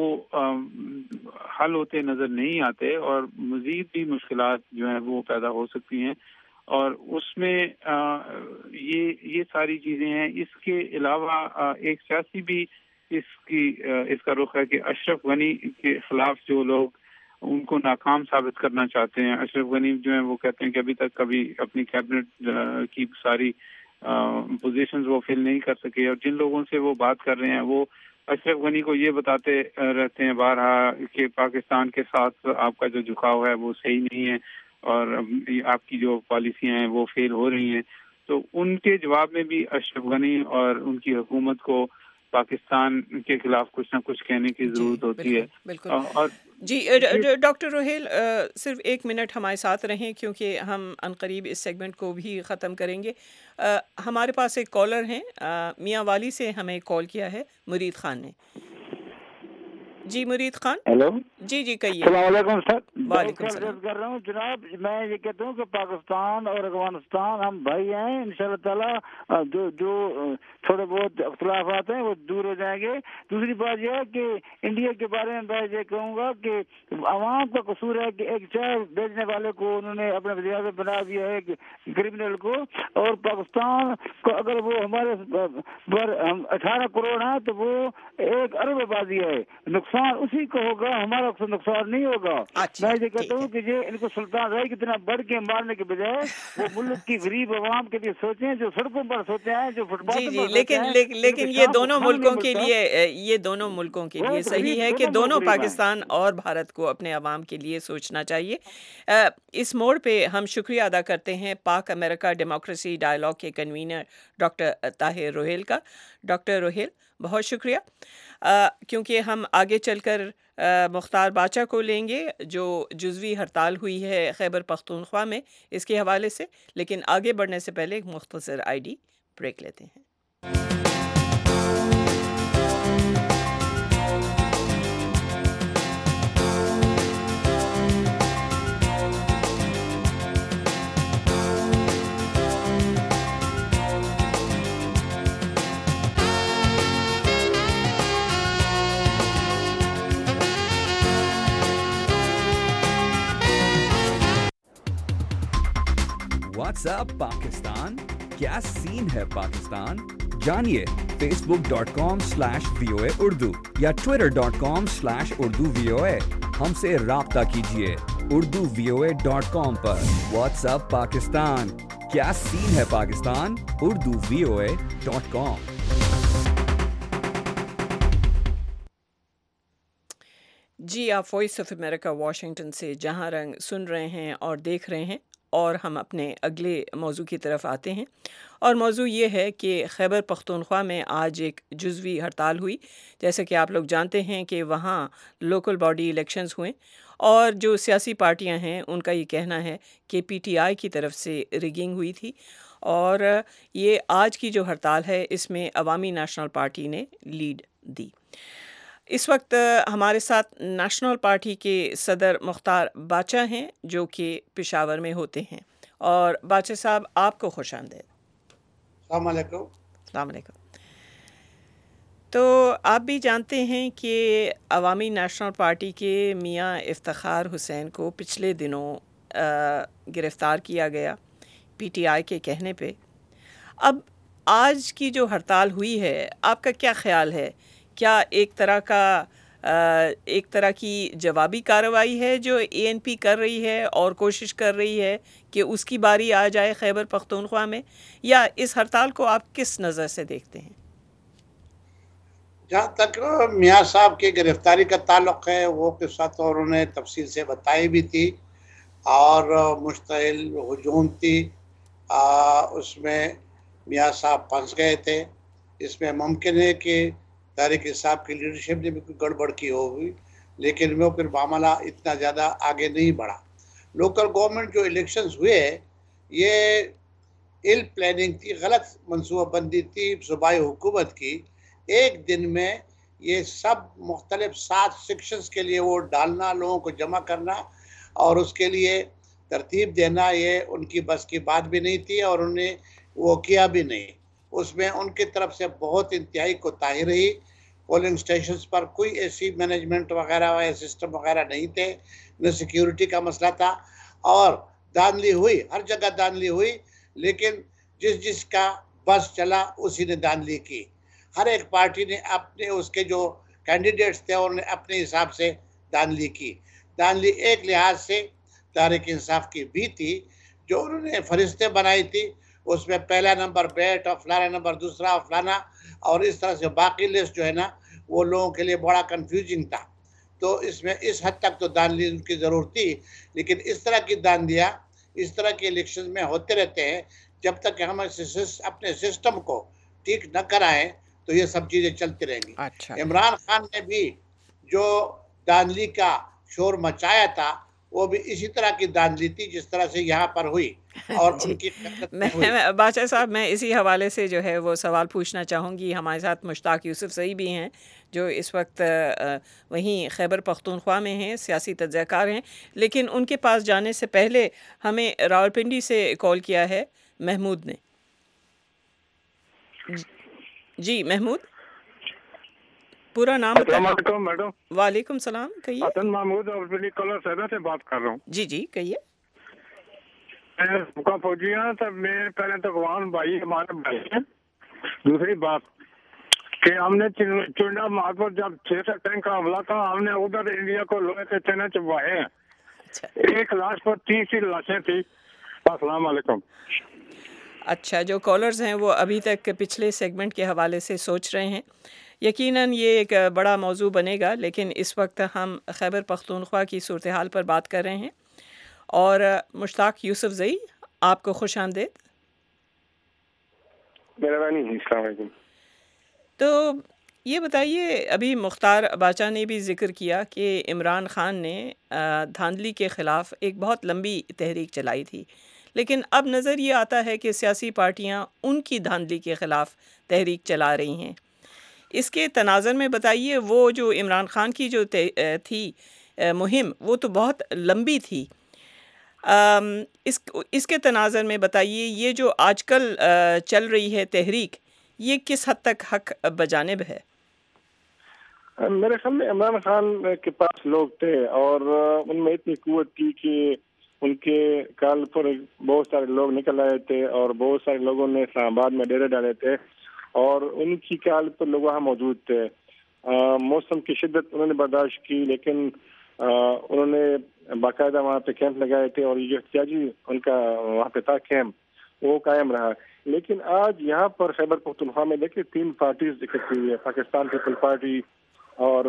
حل ہوتے نظر نہیں آتے اور مزید بھی مشکلات جو ہیں وہ پیدا ہو سکتی ہیں. اور اس میں یہ یہ ساری چیزیں ہیں. اس کے علاوہ ایک سیاسی بھی اس کی اس کا رخ ہے کہ اشرف غنی کے خلاف جو لوگ ان کو ناکام ثابت کرنا چاہتے ہیں. اشرف غنی جو ہیں وہ کہتے ہیں کہ ابھی تک کبھی اپنی کیبنٹ کی ساری پوزیشنز وہ فل نہیں کر سکے، اور جن لوگوں سے وہ بات کر رہے ہیں وہ اشرف غنی کو یہ بتاتے رہتے ہیں بارہا کہ پاکستان کے ساتھ آپ کا جو جھکاؤ ہے وہ صحیح نہیں ہے اور آپ کی جو پالیسیاں ہیں وہ فیل ہو رہی ہیں. تو ان کے جواب میں بھی اشرف غنی اور ان کی حکومت کو پاکستان کے خلاف کچھ نہ کچھ کہنے کی ضرورت ہوتی ہے. اور جی ڈاکٹر روہیل صرف ایک منٹ ہمارے ساتھ رہیں کیونکہ ہم عنقریب اس سیگمنٹ کو بھی ختم کریں گے. ہمارے پاس ایک کالر ہیں, میاں والی سے ہمیں کال کیا ہے مرید خان نے. جی مرید خان. ہیلو. جی جی کہیے. السلام علیکم سر. وعلیکم السلام. کر رہا ہوں جناب, میں یہ کہتا ہوں کہ پاکستان اور افغانستان ہم بھائی ہیں, انشاءاللہ تعالیٰ جو جو تھوڑے بہت اختلافات ہیں وہ دور ہو جائیں گے. دوسری بات یہ ہے کہ انڈیا کے بارے میں میں یہ کہوں گا کہ عوام کا قصور ہے کہ ایک چائے بیچنے والے کو انہوں نے اپنے وزیر اعظم بنا دیا ہے کرمنل کو, اور پاکستان کو اگر وہ ہمارے پر اٹھارہ کروڑ ہیں تو وہ ایک ارب آبادی ہے. نقصان اسی کو ہوگا, ہمارا نقصان نہیں ہوگا. میں یہ کہتا ہوں کہ یہ ان کو سلطان رائے کتنا بڑھ کے مارنے کے بجائے وہ ملک کی غریب عوام کے لیے سوچیں, جو سڑکوں پر سوتے ہیں, جو فٹ پاتھ پر سوتے ہیں. لیکن لیکن یہ دونوں ملکوں کے لیے یہ دونوں ملکوں کے لیے صحیح ہے کہ دونوں پاکستان اور بھارت کو اپنے عوام کے لیے سوچنا چاہیے. اس موڑ پہ ہم شکریہ ادا کرتے ہیں پاک امریکہ ڈیموکریسی ڈائیلاگ کے کنوینر ڈاکٹر طاہر روہیل کا. ڈاکٹر روہیل بہت شکریہ, کیونکہ ہم آگے چل کر مختار باچا کو لیں گے جو جزوی ہڑتال ہوئی ہے خیبر پختونخوا میں, اس کے حوالے سے. لیکن آگے بڑھنے سے پہلے ایک مختصر آئی ڈی بریک لیتے ہیں. واٹس اپ پاکستان, کیا سین ہے پاکستان؟ جانیے Facebook dot com slash V O A Urdu یا Twitter dot com slash Urdu V O A. ہم سے رابطہ کیجیے Urdu V O A dot com پر. واٹس اپ پاکستان, کیا سین ہے Pakistan? Urdu V O A dot com. جی آپ وائس آف امریکہ واشنگٹن سے جہاں رنگ سن رہے ہیں اور دیکھ رہے ہیں, اور ہم اپنے اگلے موضوع کی طرف آتے ہیں. اور موضوع یہ ہے کہ خیبر پختونخوا میں آج ایک جزوی ہڑتال ہوئی. جیسے کہ آپ لوگ جانتے ہیں کہ وہاں لوکل باڈی الیکشنز ہوئے, اور جو سیاسی پارٹیاں ہیں ان کا یہ کہنا ہے کہ پی ٹی آئی کی طرف سے ریگنگ ہوئی تھی. اور یہ آج کی جو ہڑتال ہے اس میں عوامی نیشنل پارٹی نے لیڈ دی. اس وقت ہمارے ساتھ نیشنل پارٹی کے صدر مختار باچا ہیں جو کہ پشاور میں ہوتے ہیں. اور باچا صاحب آپ کو خوش آمدید. السلام علیکم. السلام علیکم. تو آپ بھی جانتے ہیں کہ عوامی نیشنل پارٹی کے میاں افتخار حسین کو پچھلے دنوں گرفتار کیا گیا پی ٹی آئی کے کہنے پہ. اب آج کی جو ہڑتال ہوئی ہے آپ کا کیا خیال ہے؟ کیا ایک طرح کا ایک طرح کی جوابی کارروائی ہے جو اے این پی کر رہی ہے اور کوشش کر رہی ہے کہ اس کی باری آ جائے خیبر پختونخوا میں, یا اس ہڑتال کو آپ کس نظر سے دیکھتے ہیں؟ جہاں تک میاں صاحب کی گرفتاری کا تعلق ہے وہ قصہ تو انہوں نے تفصیل سے بتائی بھی تھی, اور مشتعل ہجوم تھی, اس میں میاں صاحب پھنس گئے تھے. اس میں ممکن ہے کہ طارق صاحب کی لیڈرشپ نے بھی کوئی گڑبڑ کی ہوگی, لیکن وہ پھر معاملہ اتنا زیادہ آگے نہیں بڑھا. لوکل گورنمنٹ جو الیکشنز ہوئے یہ ایل پلاننگ تھی, غلط منصوبہ بندی تھی صوبائی حکومت کی. ایک دن میں یہ سب مختلف سات سیکشنز کے لیے ووٹ ڈالنا, لوگوں کو جمع کرنا اور اس کے لیے ترتیب دینا, یہ ان کی بس کی بات بھی نہیں تھی اور انہوں نے وہ کیا بھی نہیں. اس میں ان کی طرف سے بہت انتہائی کوتاہی رہی. پولنگ اسٹیشنز پر کوئی ایسی مینجمنٹ وغیرہ یا سسٹم وغیرہ نہیں تھے, نہ سیکیورٹی کا مسئلہ تھا, اور دھاندلی ہوئی, ہر جگہ دھاندلی ہوئی, لیکن جس جس کا بس چلا اسی نے دھاندلی کی. ہر ایک پارٹی نے اپنے اس کے جو کینڈیڈیٹس تھے انہوں نے اپنے حساب سے دھاندلی کی. دھاندلی ایک لحاظ سے تحریک انصاف کی بھی تھی, جو انہوں نے فہرستیں بنائی تھی, اس میں پہلا نمبر بیٹ اور فلانا نمبر دوسرا اور فلانا, اور اس طرح سے باقی لسٹ جو ہے نا وہ لوگوں کے لیے بڑا کنفیوزنگ تھا. تو اس میں اس حد تک تو دھاندلی ان کی ضرورت تھی, لیکن اس طرح کی دھاندلیاں اس طرح کے الیکشن میں ہوتے رہتے ہیں. جب تک ہم اپنے سسٹم کو ٹھیک نہ کرائیں تو یہ سب چیزیں چلتی رہیں گی. اچھا. عمران خان نے بھی جو داندلی کا شور مچایا تھا وہ بھی اسی طرح کی داندلی تھی جس طرح سے یہاں پر ہوئی اور ان کی میں بادشاہ صاحب میں اسی حوالے سے جو ہے وہ سوال پوچھنا چاہوں گی. ہمارے ساتھ مشتاق یوسف زئی بھی ہیں جو اس وقت وہیں خیبر پختونخوا میں ہیں, سیاسی تجزیہ کار ہیں, لیکن ان کے پاس جانے سے پہلے ہمیں راولپنڈی سے کال کیا ہے محمود نے. جی محمود, پورا نام بتائیں. السلام علیکم میڈم. وعلیکم السلام, کہیے. حسن محمود راولپنڈی کلر صاحبہ سے بات کر رہا ہوں. جی جی کہیے. میں فوجی ہوں تو میں پہلے تو عوام بھائی ہمارے بھائی ہیں. دوسری بات کہ ہم نے چنڈا مارگ پر جب چھ سو ٹینک کا حملہ تھا ہم نے ادھر انڈیا کو لوہے کے چنے چبوائے ہیں. ایک لاش پر تیس ہی لاشیں تھی. السلام علیکم. اچھا, جو کالرز ہیں وہ ابھی تک پچھلے سیگمنٹ کے حوالے سے سوچ رہے ہیں. یقیناً یہ ایک بڑا موضوع بنے گا, لیکن اس وقت ہم خیبر پختونخوا کی صورتحال پر بات کر رہے ہیں. اور مشتاق یوسف زئی, آپ کو خوش آمدید. مہربانی, السلام علیکم. تو یہ بتائیے, ابھی مختار باچا نے بھی ذکر کیا کہ عمران خان نے دھاندلی کے خلاف ایک بہت لمبی تحریک چلائی تھی, لیکن اب نظر یہ آتا ہے کہ سیاسی پارٹیاں ان کی دھاندلی کے خلاف تحریک چلا رہی ہیں. اس کے تناظر میں بتائیے, وہ جو عمران خان کی جو تھی مہم وہ تو بہت لمبی تھی. اس اس کے تناظر میں بتائیے, یہ جو آج کل چل رہی ہے تحریک, یہ کس حد تک حق بجانب ہے؟ میرے خیال میں عمران خان کے پاس لوگ تھے اور ان میں اتنی قوت تھی کہ ان کے کال پر بہت سارے لوگ نکل آئے تھے اور بہت سارے لوگوں نے اسلام آباد میں ڈیرے ڈالے تھے اور ان کی کال پر لوگ وہاں موجود تھے. موسم کی شدت انہوں نے برداشت کی, لیکن انہوں نے باقاعدہ وہاں پہ کیمپ لگائے تھے اور یہ جو احتجاجی ان کا وہاں پہ تھا کیمپ وہ قائم رہا. لیکن آج یہاں پر خیبر پختونخوا میں دیکھیں تین پارٹیز اکٹھی ہوئی ہے, پاکستان پیپل پارٹی اور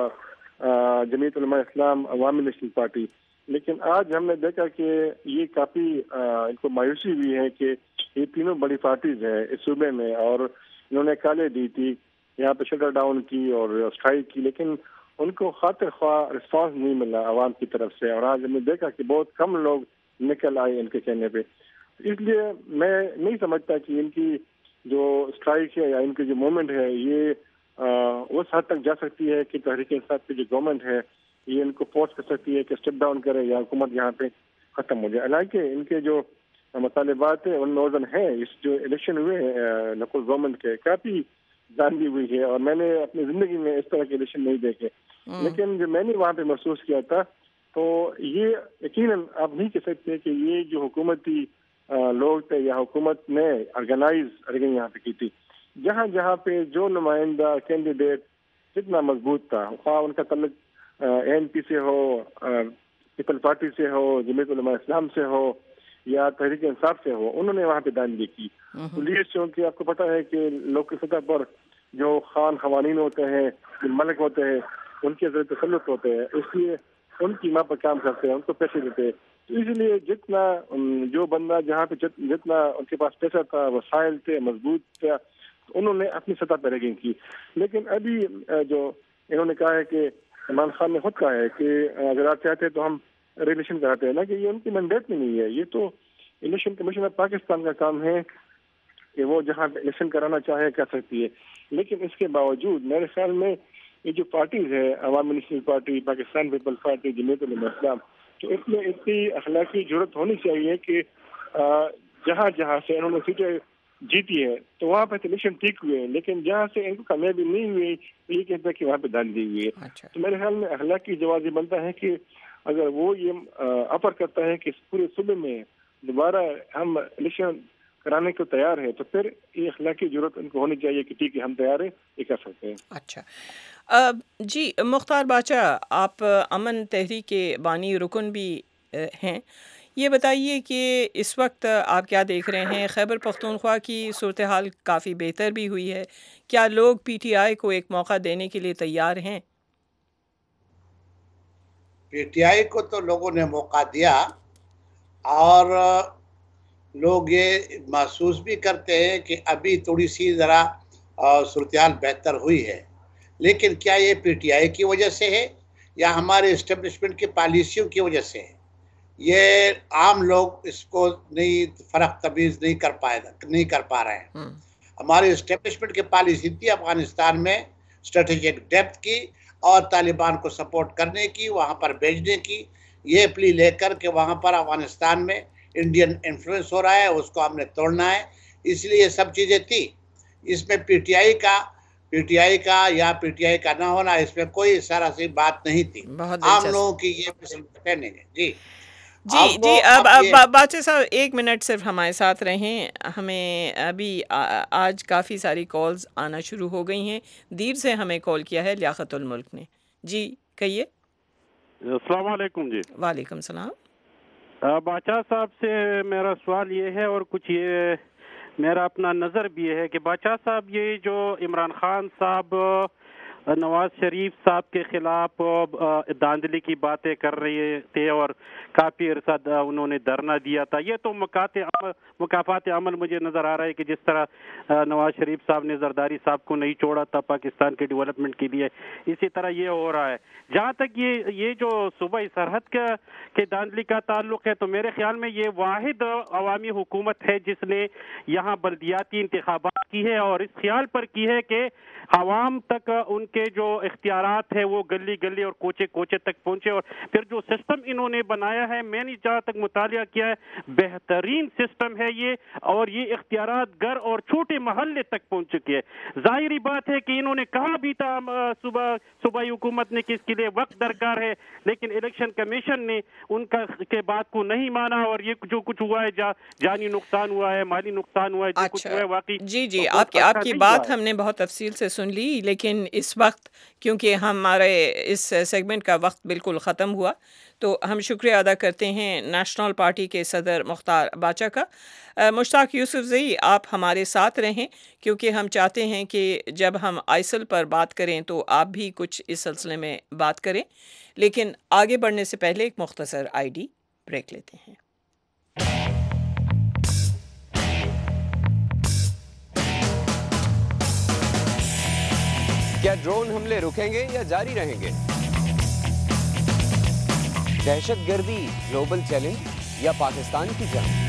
جمعیت علماء اسلام عوامی نیشنل پارٹی. لیکن آج ہم نے دیکھا کہ یہ کافی ان کو مایوسی ہوئی ہے کہ یہ تینوں بڑی پارٹیز ہیں اس صوبے میں اور انہوں نے کالے دی تھی یہاں پہ شٹر ڈاؤن کی اور اسٹرائک کی, لیکن ان کو خاطر خواہ رسپانس نہیں ملا عوام کی طرف سے. اور آج ہم نے دیکھا کہ بہت کم لوگ نکل آئے ان کے کہنے پہ. اس لیے میں نہیں سمجھتا کہ ان کی جو اسٹرائک ہے یا ان کی جو موومنٹ ہے یہ اس حد تک جا سکتی ہے کہ تحریک انصاف کی جو گورنمنٹ ہے یہ ان کو فورس کر سکتی ہے کہ اسٹیپ ڈاؤن کرے یا حکومت یہاں پہ ختم ہو جائے. حالانکہ ان کے جو مطالبات ہیں ان میں وزن ہے. اس جو الیکشن ہوئے ہیں لوکل گورنمنٹ کے کافی داندلی ہوئی ہے اور میں نے اپنی زندگی میں اس طرح کے الیکشن نہیں دیکھے, لیکن جو میں نے وہاں پہ محسوس کیا تھا تو یہ یقیناً آپ نہیں کہہ سکتے کہ یہ جو حکومتی لوگ تھے یا حکومت نے آرگنائز ارگن یہاں پہ کی تھی. جہاں جہاں پہ جو نمائندہ کینڈیڈیٹ جتنا مضبوط تھا, خواہ ان کا تعلق این پی سے ہو, پیپل پارٹی سے ہو, جمعیت علماء اسلام سے ہو یا تحریک انصاف سے ہو, انہوں نے وہاں پہ داندلی کی. پولیس چونکہ آپ کو پتہ ہے کہ لوکل سطح پر جو خان خوانین ہوتے ہیں, ملک ہوتے ہیں, ان کے ذریعے تسلط ہوتے ہیں, اس لیے ان کی ماں پر کام کرتے ہیں, ان کو پیسے دیتے ہیں. اس لیے جتنا جو بندہ جہاں پہ جتنا ان کے پاس پیسہ تھا, وسائل تھے, مضبوط تھا, انہوں نے اپنی سطح پہ ریگنگ کی. لیکن ابھی جو انہوں نے کہا ہے کہ عمران خان نے خود کہا ہے کہ اگر آپ چاہتے ہیں تو ہم ریلیشن کراتے ہیں نا, کہ یہ ان کی مینڈیٹ میں نہیں ہے. یہ تو الیکشن کمیشن آف پاکستان کا کام ہے کہ وہ جہاں الیکشن کرانا چاہے کر سکتی ہے. لیکن اس کے باوجود میرے خیال میں یہ جو پارٹیز ہے, Awami national party, Pakistan people party, Jamiat Ulema Islam, تو اس میں اتنی اخلاقی ضرورت ہونی چاہیے کہ جہاں جہاں سے انہوں نے سیٹیں جیتی ہے تو وہاں پہ الیکشن ٹھیک ہوئے, لیکن جہاں سے ان کو کامیابی نہیں ہوئی تو یہ کہتا ہے کہ وہاں پہ داندلی ہوئی ہے. تو میرے خیال میں اخلاقی جواز یہ بنتا ہے کہ اگر وہ یہ آفر کرتا ہے کہ پورے صوبے میں دوبارہ ہم الیکشن کرانے کو تیار ہے تو پھر یہ اخلاقی ضرورت ان کو ہونی چاہیے کہ ٹھیک ہے ہم تیار ہیں, یہ کر سکتے ہیں. اچھا جی, مختار باچا, آپ امن تحریک کے بانی رکن بھی ہیں, یہ بتائیے کہ اس وقت آپ کیا دیکھ رہے ہیں؟ خیبر پختونخوا کی صورتحال کافی بہتر بھی ہوئی ہے, کیا لوگ پی ٹی آئی کو ایک موقع دینے کے لیے تیار ہیں؟ پی ٹی آئی کو تو لوگوں نے موقع دیا اور لوگ یہ محسوس بھی کرتے ہیں کہ ابھی تھوڑی سی ذرا صورتحال بہتر ہوئی ہے. لیکن کیا یہ پی ٹی آئی کی وجہ سے ہے یا ہمارے اسٹیبلشمنٹ کی پالیسیوں کی وجہ سے ہے؟ یہ عام لوگ اس کو نہیں فرق تمیز نہیں کر پائے نہیں کر پا رہے ہیں. ہماری اسٹیبلشمنٹ کی پالیسی تھی افغانستان میں اسٹریٹجک ڈیپتھ کی اور طالبان کو سپورٹ کرنے کی, وہاں پر بھیجنے کی, یہ پلی لے کر کہ وہاں پر افغانستان میں انڈین انفلوئنس ہو رہا ہے, اس کو ہم نے توڑنا ہے. اس لیے یہ سب چیزیں تھی. اس میں پی ٹی آئی کا پی ٹی آئی کا یا پی ٹی آئی کا نہ ہونا اس میں کوئی سراسر بات نہیں تھی. عام لوگوں کی یہ ٹریننگ ہے. جی جی جی اب باچا صاحب ایک منٹ صرف ہمارے ساتھ رہیں. ہمیں ابھی آج کافی ساری کالز آنا شروع ہو گئی ہیں. دیر سے ہمیں کال کیا ہے لیاقت الملک نے. جی کہیے. السلام علیکم. جی وعلیکم السلام. باچا صاحب سے میرا سوال یہ ہے اور کچھ یہ میرا اپنا نظر بھی ہے کہ باچا صاحب یہ جو عمران خان صاحب نواز شریف صاحب کے خلاف دھاندلی کی باتیں کر رہے تھے اور کافی عرصہ انہوں نے دھرنا دیا تھا, یہ تو مکافات عمل مجھے نظر آ رہا ہے کہ جس طرح نواز شریف صاحب نے زرداری صاحب کو نہیں چھوڑا تھا پاکستان کے ڈیولپمنٹ کے لیے, اسی طرح یہ ہو رہا ہے. جہاں تک یہ یہ جو صوبائی سرحد کا کے دھاندلی کا تعلق ہے تو میرے خیال میں یہ واحد عوامی حکومت ہے جس نے یہاں بلدیاتی انتخابات کی ہے اور اس خیال پر کی ہے کہ عوام تک ان کے جو اختیارات ہیں وہ گلی گلی اور کوچے کوچے تک پہنچے. اور پھر جو سسٹم انہوں نے بنایا ہے, میں نے جہاں تک مطالعہ کیا ہے, بہترین سسٹم ہے یہ, اور یہ اختیارات گھر اور چھوٹے محلے تک پہنچ چکے ہیں. ظاہری بات ہے کہ انہوں نے کہا بھی تھا صوبہ صوبائی حکومت نے کہ اس کے لیے وقت درکار ہے, لیکن الیکشن کمیشن نے ان کا کے بات کو نہیں مانا اور یہ جو کچھ ہوا ہے جا جانی نقصان ہوا ہے, مالی نقصان ہوا ہے, جو کچھ ہوا ہے واقعی. جی جی آپ کی آپ کی بات ہم نے بہت تفصیل سے سن لی, لیکن اس وقت کیونکہ ہمارے اس سیگمنٹ کا وقت بالکل ختم ہوا تو ہم شکریہ ادا کرتے ہیں نیشنل پارٹی کے صدر مختار باچا کا. مشتاق یوسف زئی آپ ہمارے ساتھ رہیں کیونکہ ہم چاہتے ہیں کہ جب ہم آئسل پر بات کریں تو آپ بھی کچھ اس سلسلے میں بات کریں, لیکن آگے بڑھنے سے پہلے ایک مختصر آئی ڈی بریک لیتے ہیں. کیا ڈرون حملے رکیں گے یا جاری رہیں گے؟ دہشت گردی گلوبل چیلنج یا پاکستان کی جنگ؟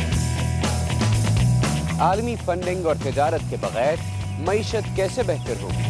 عالمی فنڈنگ اور تجارت کے بغیر معیشت کیسے بہتر ہوگی؟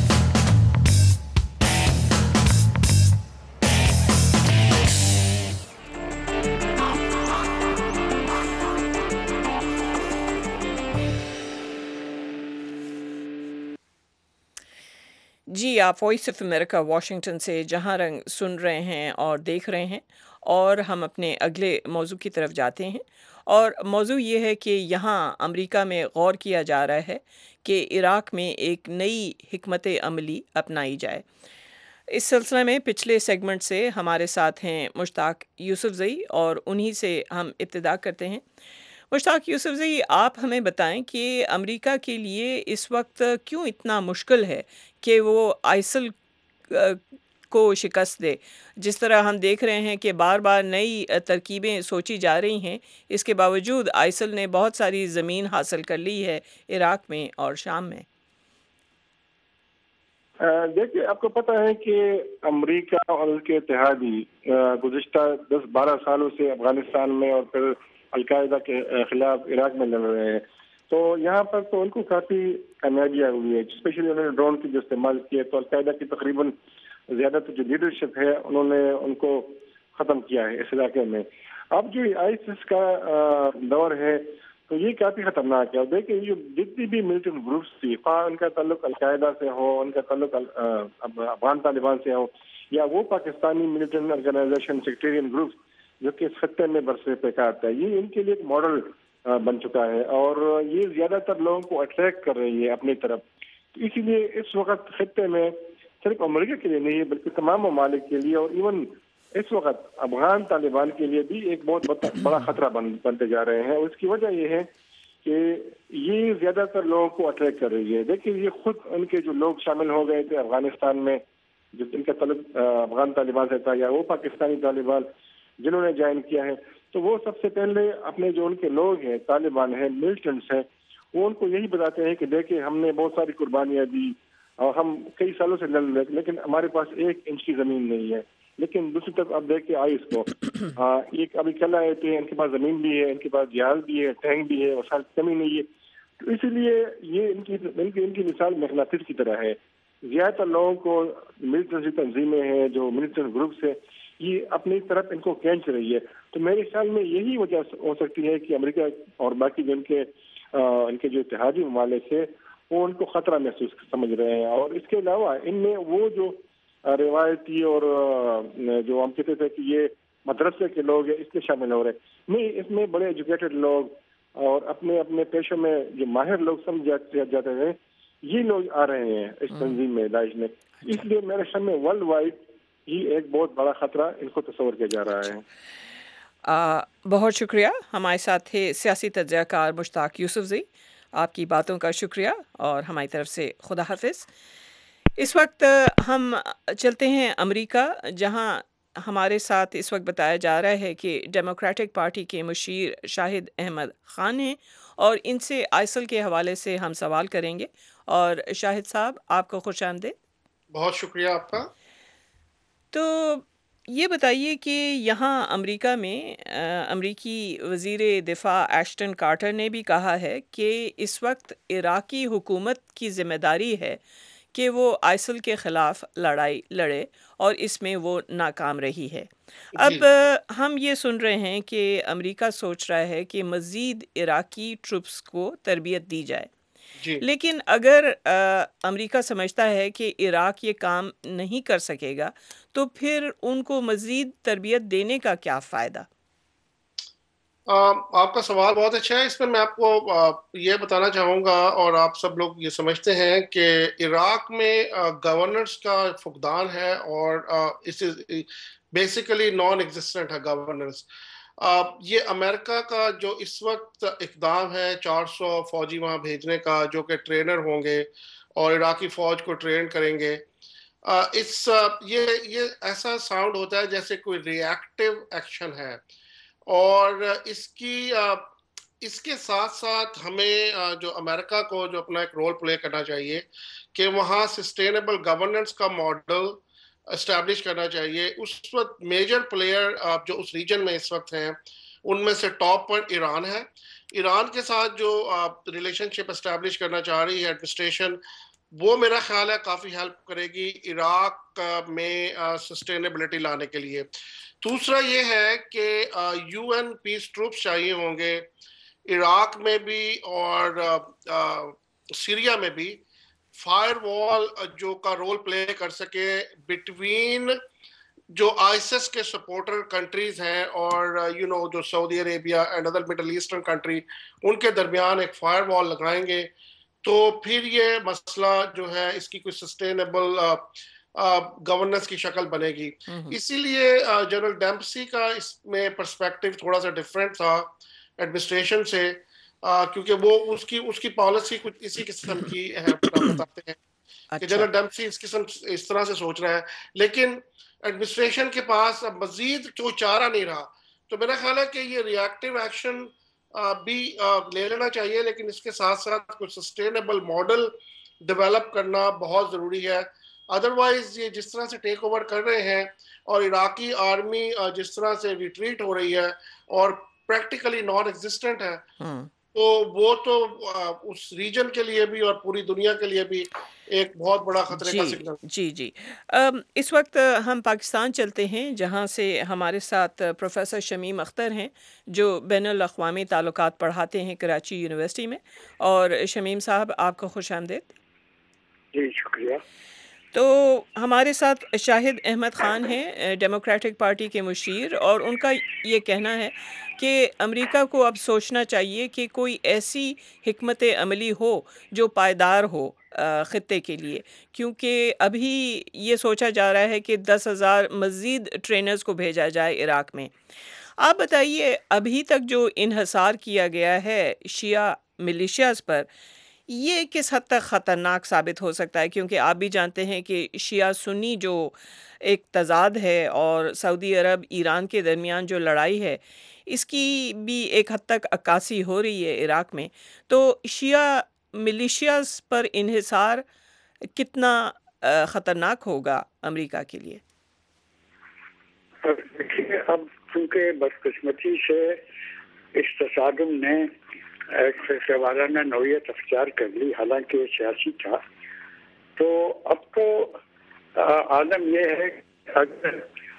جی آپ وائس آف امریکہ واشنگٹن سے جہاں رنگ سن رہے ہیں اور دیکھ رہے ہیں, اور ہم اپنے اگلے موضوع کی طرف جاتے ہیں. اور موضوع یہ ہے کہ یہاں امریکہ میں غور کیا جا رہا ہے کہ عراق میں ایک نئی حکمت عملی اپنائی جائے. اس سلسلے میں پچھلے سیگمنٹ سے ہمارے ساتھ ہیں مشتاق یوسف زئی اور انہی سے ہم ابتدا کرتے ہیں. مشتاق یوسف زئی آپ ہمیں بتائیں کہ امریکہ کے لیے اس وقت کیوں اتنا مشکل ہے کہ وہ آئسل کو شکست دے. جس طرح ہم دیکھ رہے ہیں کہ بار بار نئی ترکیبیں سوچی جا رہی ہیں, اس کے باوجود آئسل نے بہت ساری زمین حاصل کر لی ہے عراق میں اور شام میں. دیکھیے آپ کو پتہ ہے کہ امریکہ اور اس کے اتحادی گزشتہ دس بارہ سالوں سے افغانستان میں اور پھر القاعدہ کے خلاف عراق میں لڑ رہے ہیں. تو یہاں پر تو ان کو کافی کامیابیاں ہوئی ہے, اسپیشلی انہوں نے ڈرون کی جو استعمال کیے تو القاعدہ کی تقریباً زیادہ تر جو لیڈرشپ ہے انہوں نے ان کو ختم کیا ہے اس علاقے میں. اب جو آئیسس کا دور ہے تو یہ کافی خطرناک ہے. اور دیکھیں یہ جتنی بھی ملٹنٹ گروپس تھی, خواہ ان کا تعلق القاعدہ سے ہو, ان کا تعلق افغان طالبان سے ہو, یا وہ Pakistani militant organization sectarian groups جو کہ اس خطے میں برسے پیکار تھا, یہ ان کے لیے ایک ماڈل بن چکا ہے اور یہ زیادہ تر لوگوں کو اٹریکٹ کر رہی ہے اپنی طرف. اسی لیے اس وقت خطے میں صرف امریکہ کے لیے نہیں بلکہ تمام ممالک کے لیے اور ایون اس وقت افغان طالبان کے لیے بھی ایک بہت بڑا خطرہ بن بنتے جا رہے ہیں. اس کی وجہ یہ ہے کہ یہ زیادہ تر لوگوں کو اٹریکٹ کر رہی ہے. دیکھیں یہ خود ان کے جو لوگ شامل ہو گئے تھے افغانستان میں, جن کا تعلق افغان طالبان سے تھا, یا وہ پاکستانی طالبان جنہوں نے جوائن کیا ہے, تو وہ سب سے پہلے اپنے جو ان کے لوگ ہیں طالبان ہیں, ملٹنٹس ہیں, وہ ان کو یہی بتاتے ہیں کہ دیکھیں ہم نے بہت ساری قربانیاں دی اور ہم کئی سالوں سے لڑ رہے لیکن ہمارے پاس ایک انچ کی زمین نہیں ہے. لیکن دوسری طرف اب دیکھ کے آئی اس کو ایک ابھی کل آئے تھے, ان کے پاس زمین بھی ہے, ان کے پاس جہاز بھی ہے, ٹینک بھی ہے, وسائل کی کمی نہیں ہے. تو اسی لیے یہ ان کی ان کی ان کی مثال مغناطیس کی طرح ہے. زیادہ تر لوگوں کو ملٹنسی تنظیمیں ہیں, جو ملٹنٹ گروپس ہیں, یہ اپنی طرف ان کو کھینچ رہی ہے. تو میرے خیال میں یہی وجہ ہو سکتی ہے کہ امریکہ اور باقی جو ان کے ان کے جو اتحادی ممالک ہیں وہ ان کو خطرہ محسوس سمجھ رہے ہیں. اور اس کے علاوہ ان میں وہ جو روایتی اور جو ہم کہتے تھے کہ یہ مدرسے کے لوگ ہیں اس میں شامل ہو رہے ہیں, نہیں اس میں بڑے ایجوکیٹڈ لوگ اور اپنے اپنے پیشوں میں جو ماہر لوگ سمجھ جاتے ہیں یہ لوگ آ رہے ہیں اس تنظیم میں داعش میں. اس لیے میرے خیال میں ورلڈ وائڈ یہ ایک بہت بڑا خطرہ ان کو تصور کیا جا رہا ہے. آ, بہت شکریہ. ہمارے ساتھ تھے سیاسی تجزیہ کار مشتاق یوسفزئی. آپ کی باتوں کا شکریہ اور ہماری طرف سے خدا حافظ. اس وقت ہم چلتے ہیں امریکہ, جہاں ہمارے ساتھ اس وقت بتایا جا رہا ہے کہ ڈیموکریٹک پارٹی کے مشیر شاہد احمد خان ہیں اور ان سے آئسل کے حوالے سے ہم سوال کریں گے. اور شاہد صاحب آپ کو خوش آمدید. بہت شکریہ آپ کا. تو یہ بتائیے کہ یہاں امریکہ میں امریکی وزیر دفاع ایشٹن کارٹر نے بھی کہا ہے کہ اس وقت عراقی حکومت کی ذمہ داری ہے کہ وہ آئسل کے خلاف لڑائی لڑے اور اس میں وہ ناکام رہی ہے. اب ہم یہ سن رہے ہیں کہ امریکہ سوچ رہا ہے کہ مزید عراقی ٹروپس کو تربیت دی جائے. جی. لیکن اگر امریکہ سمجھتا ہے کہ عراق یہ کام نہیں کر سکے گا تو پھر ان کو مزید تربیت دینے کا کیا فائدہ؟ آپ کا سوال بہت اچھا ہے. اس میں میں آپ کو یہ بتانا چاہوں گا, اور آپ سب لوگ یہ سمجھتے ہیں کہ عراق میں گورننس کا فقدان ہے اور اس بیسیکلی نان ایگزسٹنٹ ہے گورننس. یہ امریکہ کا جو اس وقت اقدام ہے چار سو فوجی وہاں بھیجنے کا جو کہ ٹرینر ہوں گے اور عراقی فوج کو ٹرین کریں گے, اس یہ یہ ایسا ساؤنڈ ہوتا ہے جیسے کوئی ری ایکٹیو ایکشن ہے. اور اس کی اس کے ساتھ ساتھ ہمیں جو امریکہ کو جو اپنا ایک رول پلے کرنا چاہیے کہ وہاں سسٹینیبل گورننس کا ماڈل اسٹیبلش کرنا چاہیے. اس وقت میجر پلیئر جو اس ریجن میں اس وقت ہیں ان میں سے ٹاپ پر ایران ہے. ایران کے ساتھ جو ریلیشن شپ اسٹیبلش کرنا چاہ رہی ہے ایڈمنسٹریشن, وہ میرا خیال ہے کافی ہیلپ کرے گی عراق میں سسٹینیبلٹی لانے کے لیے. دوسرا یہ ہے کہ یو این پیس ٹروپس چاہیے ہوں گے عراق میں بھی اور سیریا میں بھی, فائر وال جو کا رول پلے کر سکے بٹوین جو آئسس کے سپورٹر کنٹریز ہیں اور یو نو جو Saudi Arabia and other middle eastern country, ان کے درمیان ایک فائر وال لگائیں گے تو پھر یہ مسئلہ جو ہے اس کی کوئی سسٹینیبل گورننس کی شکل بنے گی. اسی لیے جنرل ڈیمپسی کا اس میں پرسپیکٹو تھوڑا سا ڈفرینٹ تھا ایڈمنسٹریشن سے, کیونکہ وہ اس کی اس کی پالیسی کچھ اسی قسم کی ہے, بتاتے ہیں کہ جنرل ڈیمپسی اس قسم اس طرح سے سوچ رہا ہے, لیکن ایڈمنسٹریشن کے پاس اب مزید کوئی چارہ نہیں رہا. تو میرا خیال ہے کہ یہ ری ایکٹیو ایکشن بھی لے لینا چاہیے, لیکن اس کے ساتھ ساتھ کچھ سسٹینیبل ماڈل ڈیولپ کرنا بہت ضروری ہے. ادروائز یہ جس طرح سے ٹیک اوور کر رہے ہیں اور عراقی آرمی جس طرح سے ریٹریٹ ہو رہی ہے اور پریکٹیکلی نان ایگزسٹنٹ ہے, تو وہ تو اس ریجن کے لیے بھی اور پوری دنیا کے لیے بھی ایک بہت بڑا خطرے کا سگنل. جی جی اس وقت ہم پاکستان چلتے ہیں, جہاں سے ہمارے ساتھ پروفیسر شمیم اختر ہیں جو بین الاقوامی تعلقات پڑھاتے ہیں کراچی یونیورسٹی میں. اور شمیم صاحب آپ کو خوش آمدید. جی شکریہ. تو ہمارے ساتھ شاہد احمد خان ہیں ڈیموکریٹک پارٹی کے مشیر, اور ان کا یہ کہنا ہے کہ امریکہ کو اب سوچنا چاہیے کہ کوئی ایسی حکمت عملی ہو جو پائیدار ہو خطے کے لیے, کیونکہ ابھی یہ سوچا جا رہا ہے کہ دس ہزار مزید ٹرینرز کو بھیجا جائے عراق میں. آپ بتائیے ابھی تک جو انحصار کیا گیا ہے شیعہ ملیشیاز پر, یہ کس حد تک خطرناک ثابت ہو سکتا ہے؟ کیونکہ آپ بھی جانتے ہیں کہ شیعہ سنی جو ایک تضاد ہے اور سعودی عرب ایران کے درمیان جو لڑائی ہے اس کی بھی ایک حد تک عکاسی ہو رہی ہے عراق میں، تو شیعہ ملیشیاز پر انحصار کتنا خطرناک ہوگا امریکہ کے لیے؟ دیکھیے، اب چونکہ بدقسمتی سے اس تصادم نے ایک سوالانہ نوعیت اختیار کر لی، حالانکہ یہ سیاسی تھا، تو اب تو عالم یہ ہے کہ اگر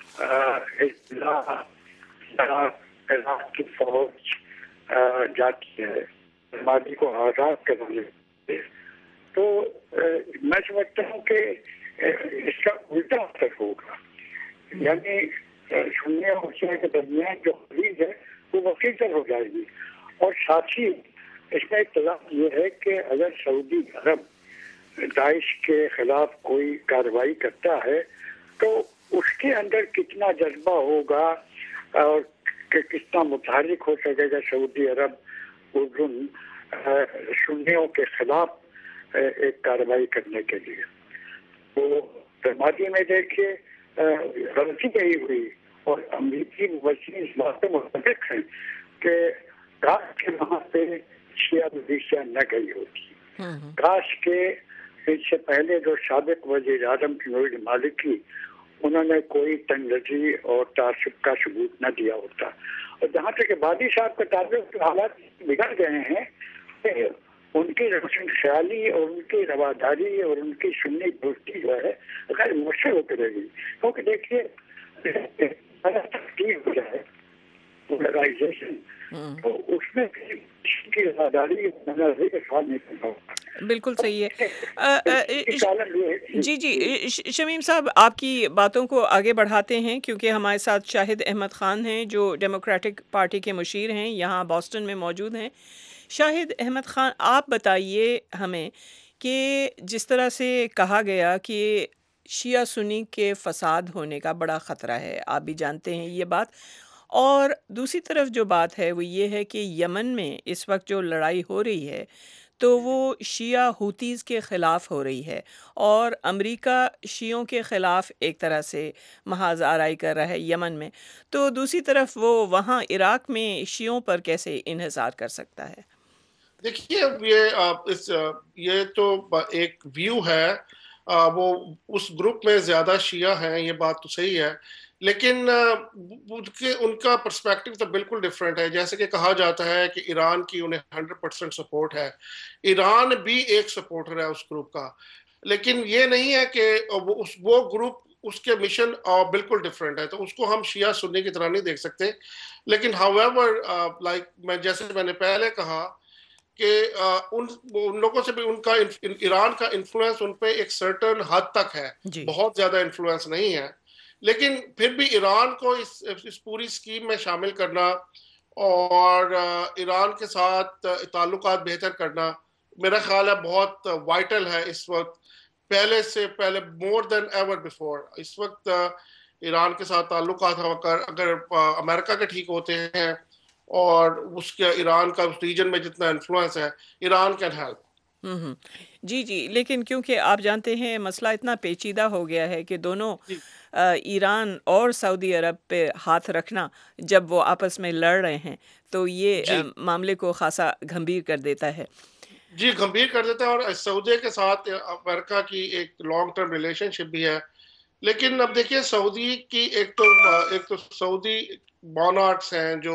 عراق کی فوج جاتی ہے ماضی کو آزاد کرنے تو میں سمجھتا ہوں کہ اس کا الٹا اثر ہوگا، یعنی سنی اور شیعہ کے درمیان جو خلیج ہے وہ وسیع تر ہو جائے گی، اور ساتھ ہی اس میں اختلاف یہ ہے کہ اگر سعودی عرب داعش کے خلاف کوئی کارروائی کرتا ہے تو اس کے اندر کتنا جذبہ ہوگا اور کہ کتنا متحرک ہو سکے گا سعودی عرب اردن سنیوں کے خلاف ایک کارروائی کرنے کے لیے۔ تو ماضی میں دیکھیے غلطی یہی ہوئی، اور امریکی مبصرین اس بات سے متفق ہیں کہ کاش کے وہاں پہ شیعہ ملیشیا نہ گئی ہوتی، کاش کے اس سے پہلے جو سابق وزیر اعظم کی نوید مالکی انہوں نے کوئی تنگی اور تعصب کا ثبوت نہ دیا ہوتا۔ اور جہاں تک بادی صاحب کا تعلق حالات بگڑ گئے ہیں کہ ان کی روشن خیالی اور ان کی رواداری اور ان کی سنی دوستی جو ہے غیر مؤثر ہو کرے گی، کیونکہ دیکھیے ترتیب ہو جائے پولرائزیشن تو اس میں کی رواداری نہیں کرنا ہوگا۔ بالکل صحیح ہے۔ جی جی شمیم صاحب، آپ کی باتوں کو آگے بڑھاتے ہیں کیونکہ ہمارے ساتھ شاہد احمد خان ہیں جو ڈیموکریٹک پارٹی کے مشیر ہیں، یہاں بوسٹن میں موجود ہیں۔ شاہد احمد خان، آپ بتائیے ہمیں کہ جس طرح سے کہا گیا کہ شیعہ سنی کے فساد ہونے کا بڑا خطرہ ہے، آپ بھی جانتے ہیں یہ بات، اور دوسری طرف جو بات ہے وہ یہ ہے کہ یمن میں اس وقت جو لڑائی ہو رہی ہے تو وہ شیعہ ہوتیز کے خلاف ہو رہی ہے، اور امریکہ شیعوں کے خلاف ایک طرح سے محاذ آرائی کر رہا ہے یمن میں، تو دوسری طرف وہ وہاں عراق میں شیعوں پر کیسے انحصار کر سکتا ہے؟ دیکھیے، یہ اس یہ تو ایک ویو ہے، وہ اس گروپ میں زیادہ شیعہ ہیں، یہ بات تو صحیح ہے، لیکن ان کا پرسپیکٹو تو بالکل ڈفرینٹ ہے۔ جیسے کہ کہا جاتا ہے کہ ایران کی انہیں ہنڈریڈ پرسینٹ سپورٹ ہے، ایران بھی ایک سپورٹر ہے اس گروپ کا، لیکن یہ نہیں ہے کہ وہ گروپ اس کے مشن بالکل ڈفرینٹ ہے، تو اس کو ہم شیعہ سنی کی طرح نہیں دیکھ سکتے۔ لیکن ہاؤ ایور لائک میں جیسے میں نے پہلے کہا کہ ان ان لوگوں سے بھی ان کا ایران کا انفلوئنس ان پہ ایک سرٹن حد تک ہے، بہت زیادہ انفلوئنس نہیں ہے، لیکن پھر بھی ایران کو اس اس پوری اسکیم میں شامل کرنا اور ایران کے ساتھ تعلقات بہتر کرنا میرا خیال ہے بہت وائٹل ہے اس وقت، پہلے سے پہلے مور دین ایور بیفور۔ اس وقت ایران کے ساتھ تعلقات اگر امریکہ کے ٹھیک ہوتے ہیں اور اس کے ایران کا اس ریجن میں جتنا انفلوئنس ہے، ایران کین ہیلپ۔ جی جی لیکن کیونکہ آپ جانتے ہیں مسئلہ اتنا پیچیدہ ہو گیا ہے کہ دونوں ایران اور سعودی عرب پہ ہاتھ رکھنا جب وہ آپس میں لڑ رہے ہیں تو یہ جی. معاملے کو خاصا گھمبیر کر دیتا ہے۔ جی گھمبیر کر دیتا ہے، اور سعودی کے ساتھ امریکہ کی ایک لانگ ٹرم ریلیشن شپ بھی ہے، لیکن اب دیکھیے سعودی کی ایک تو ایک تو سعودی مونارکس ہیں جو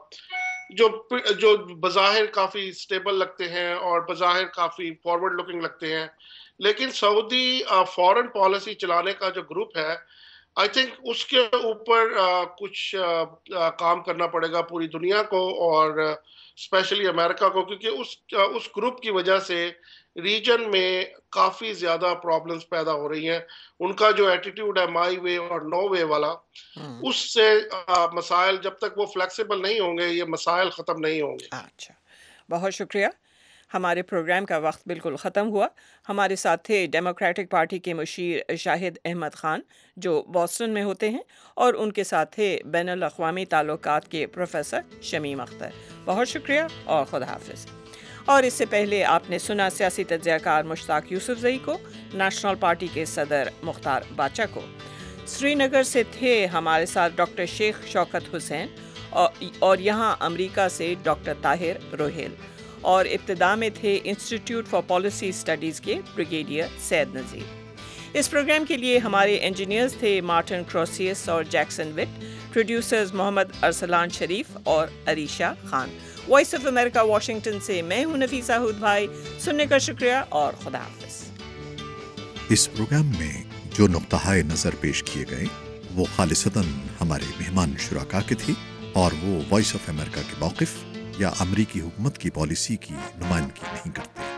جو جو بظاہر کافی اسٹیبل لگتے ہیں اور بظاہر کافی فارورڈ لکنگ لگتے ہیں، لیکن سعودی فارن پالیسی چلانے کا جو گروپ ہے آئی تھنک اس کے اوپر کچھ کام کرنا پڑے گا پوری دنیا کو اور اسپیشلی امریکہ کو، کیونکہ اس اس گروپ کی وجہ سے ریجن میں کافی زیادہ پرابلمز پیدا ہو رہی ہیں۔ ان کا جو ایٹیٹیوڈ ہے مائی وے اور نو وے والا، اس سے مسائل جب تک وہ فلیکسیبل نہیں ہوں گے یہ مسائل ختم نہیں ہوں گے۔ اچھا، بہت شکریہ۔ ہمارے پروگرام کا وقت بالکل ختم ہوا۔ ہمارے ساتھ تھے ڈیموکریٹک پارٹی کے مشیر شاہد احمد خان جو بوسٹن میں ہوتے ہیں، اور ان کے ساتھ تھے بین الاقوامی تعلقات کے پروفیسر شمیم اختر۔ بہت شکریہ اور خدا حافظ۔ اور اس سے پہلے آپ نے سنا سیاسی تجزیہ کار مشتاق یوسف زئی کو، نیشنل پارٹی کے صدر مختار باچا کو۔ سری نگر سے تھے ہمارے ساتھ ڈاکٹر شیخ شوکت حسین اور یہاں امریکہ سے ڈاکٹر طاہر روہیل، اور ابتدا میں تھے انسٹیٹیوٹ فار پالیسی اسٹڈیز کے بریگیڈیئر سید نذیر۔ اس پروگرام کے لیے ہمارے انجینئرز تھے مارٹن کروسیس اور Jackson Witt, producers Muhammad Arsalan Sharif اور Areesha Khan. Voice of America Washington سے میں ہوں نفیسہ ہود بھائی، سننے کا شکریہ اور خدا حافظ۔ اس پروگرام میں جو نقطہ نظر پیش کیے گئے وہ خالصتاً ہمارے مہمان شرکا کے تھی اور وہ وائس آف امریکہ کے موقف یا امریکی حکومت کی پالیسی کی نمائندگی نہیں کرتے۔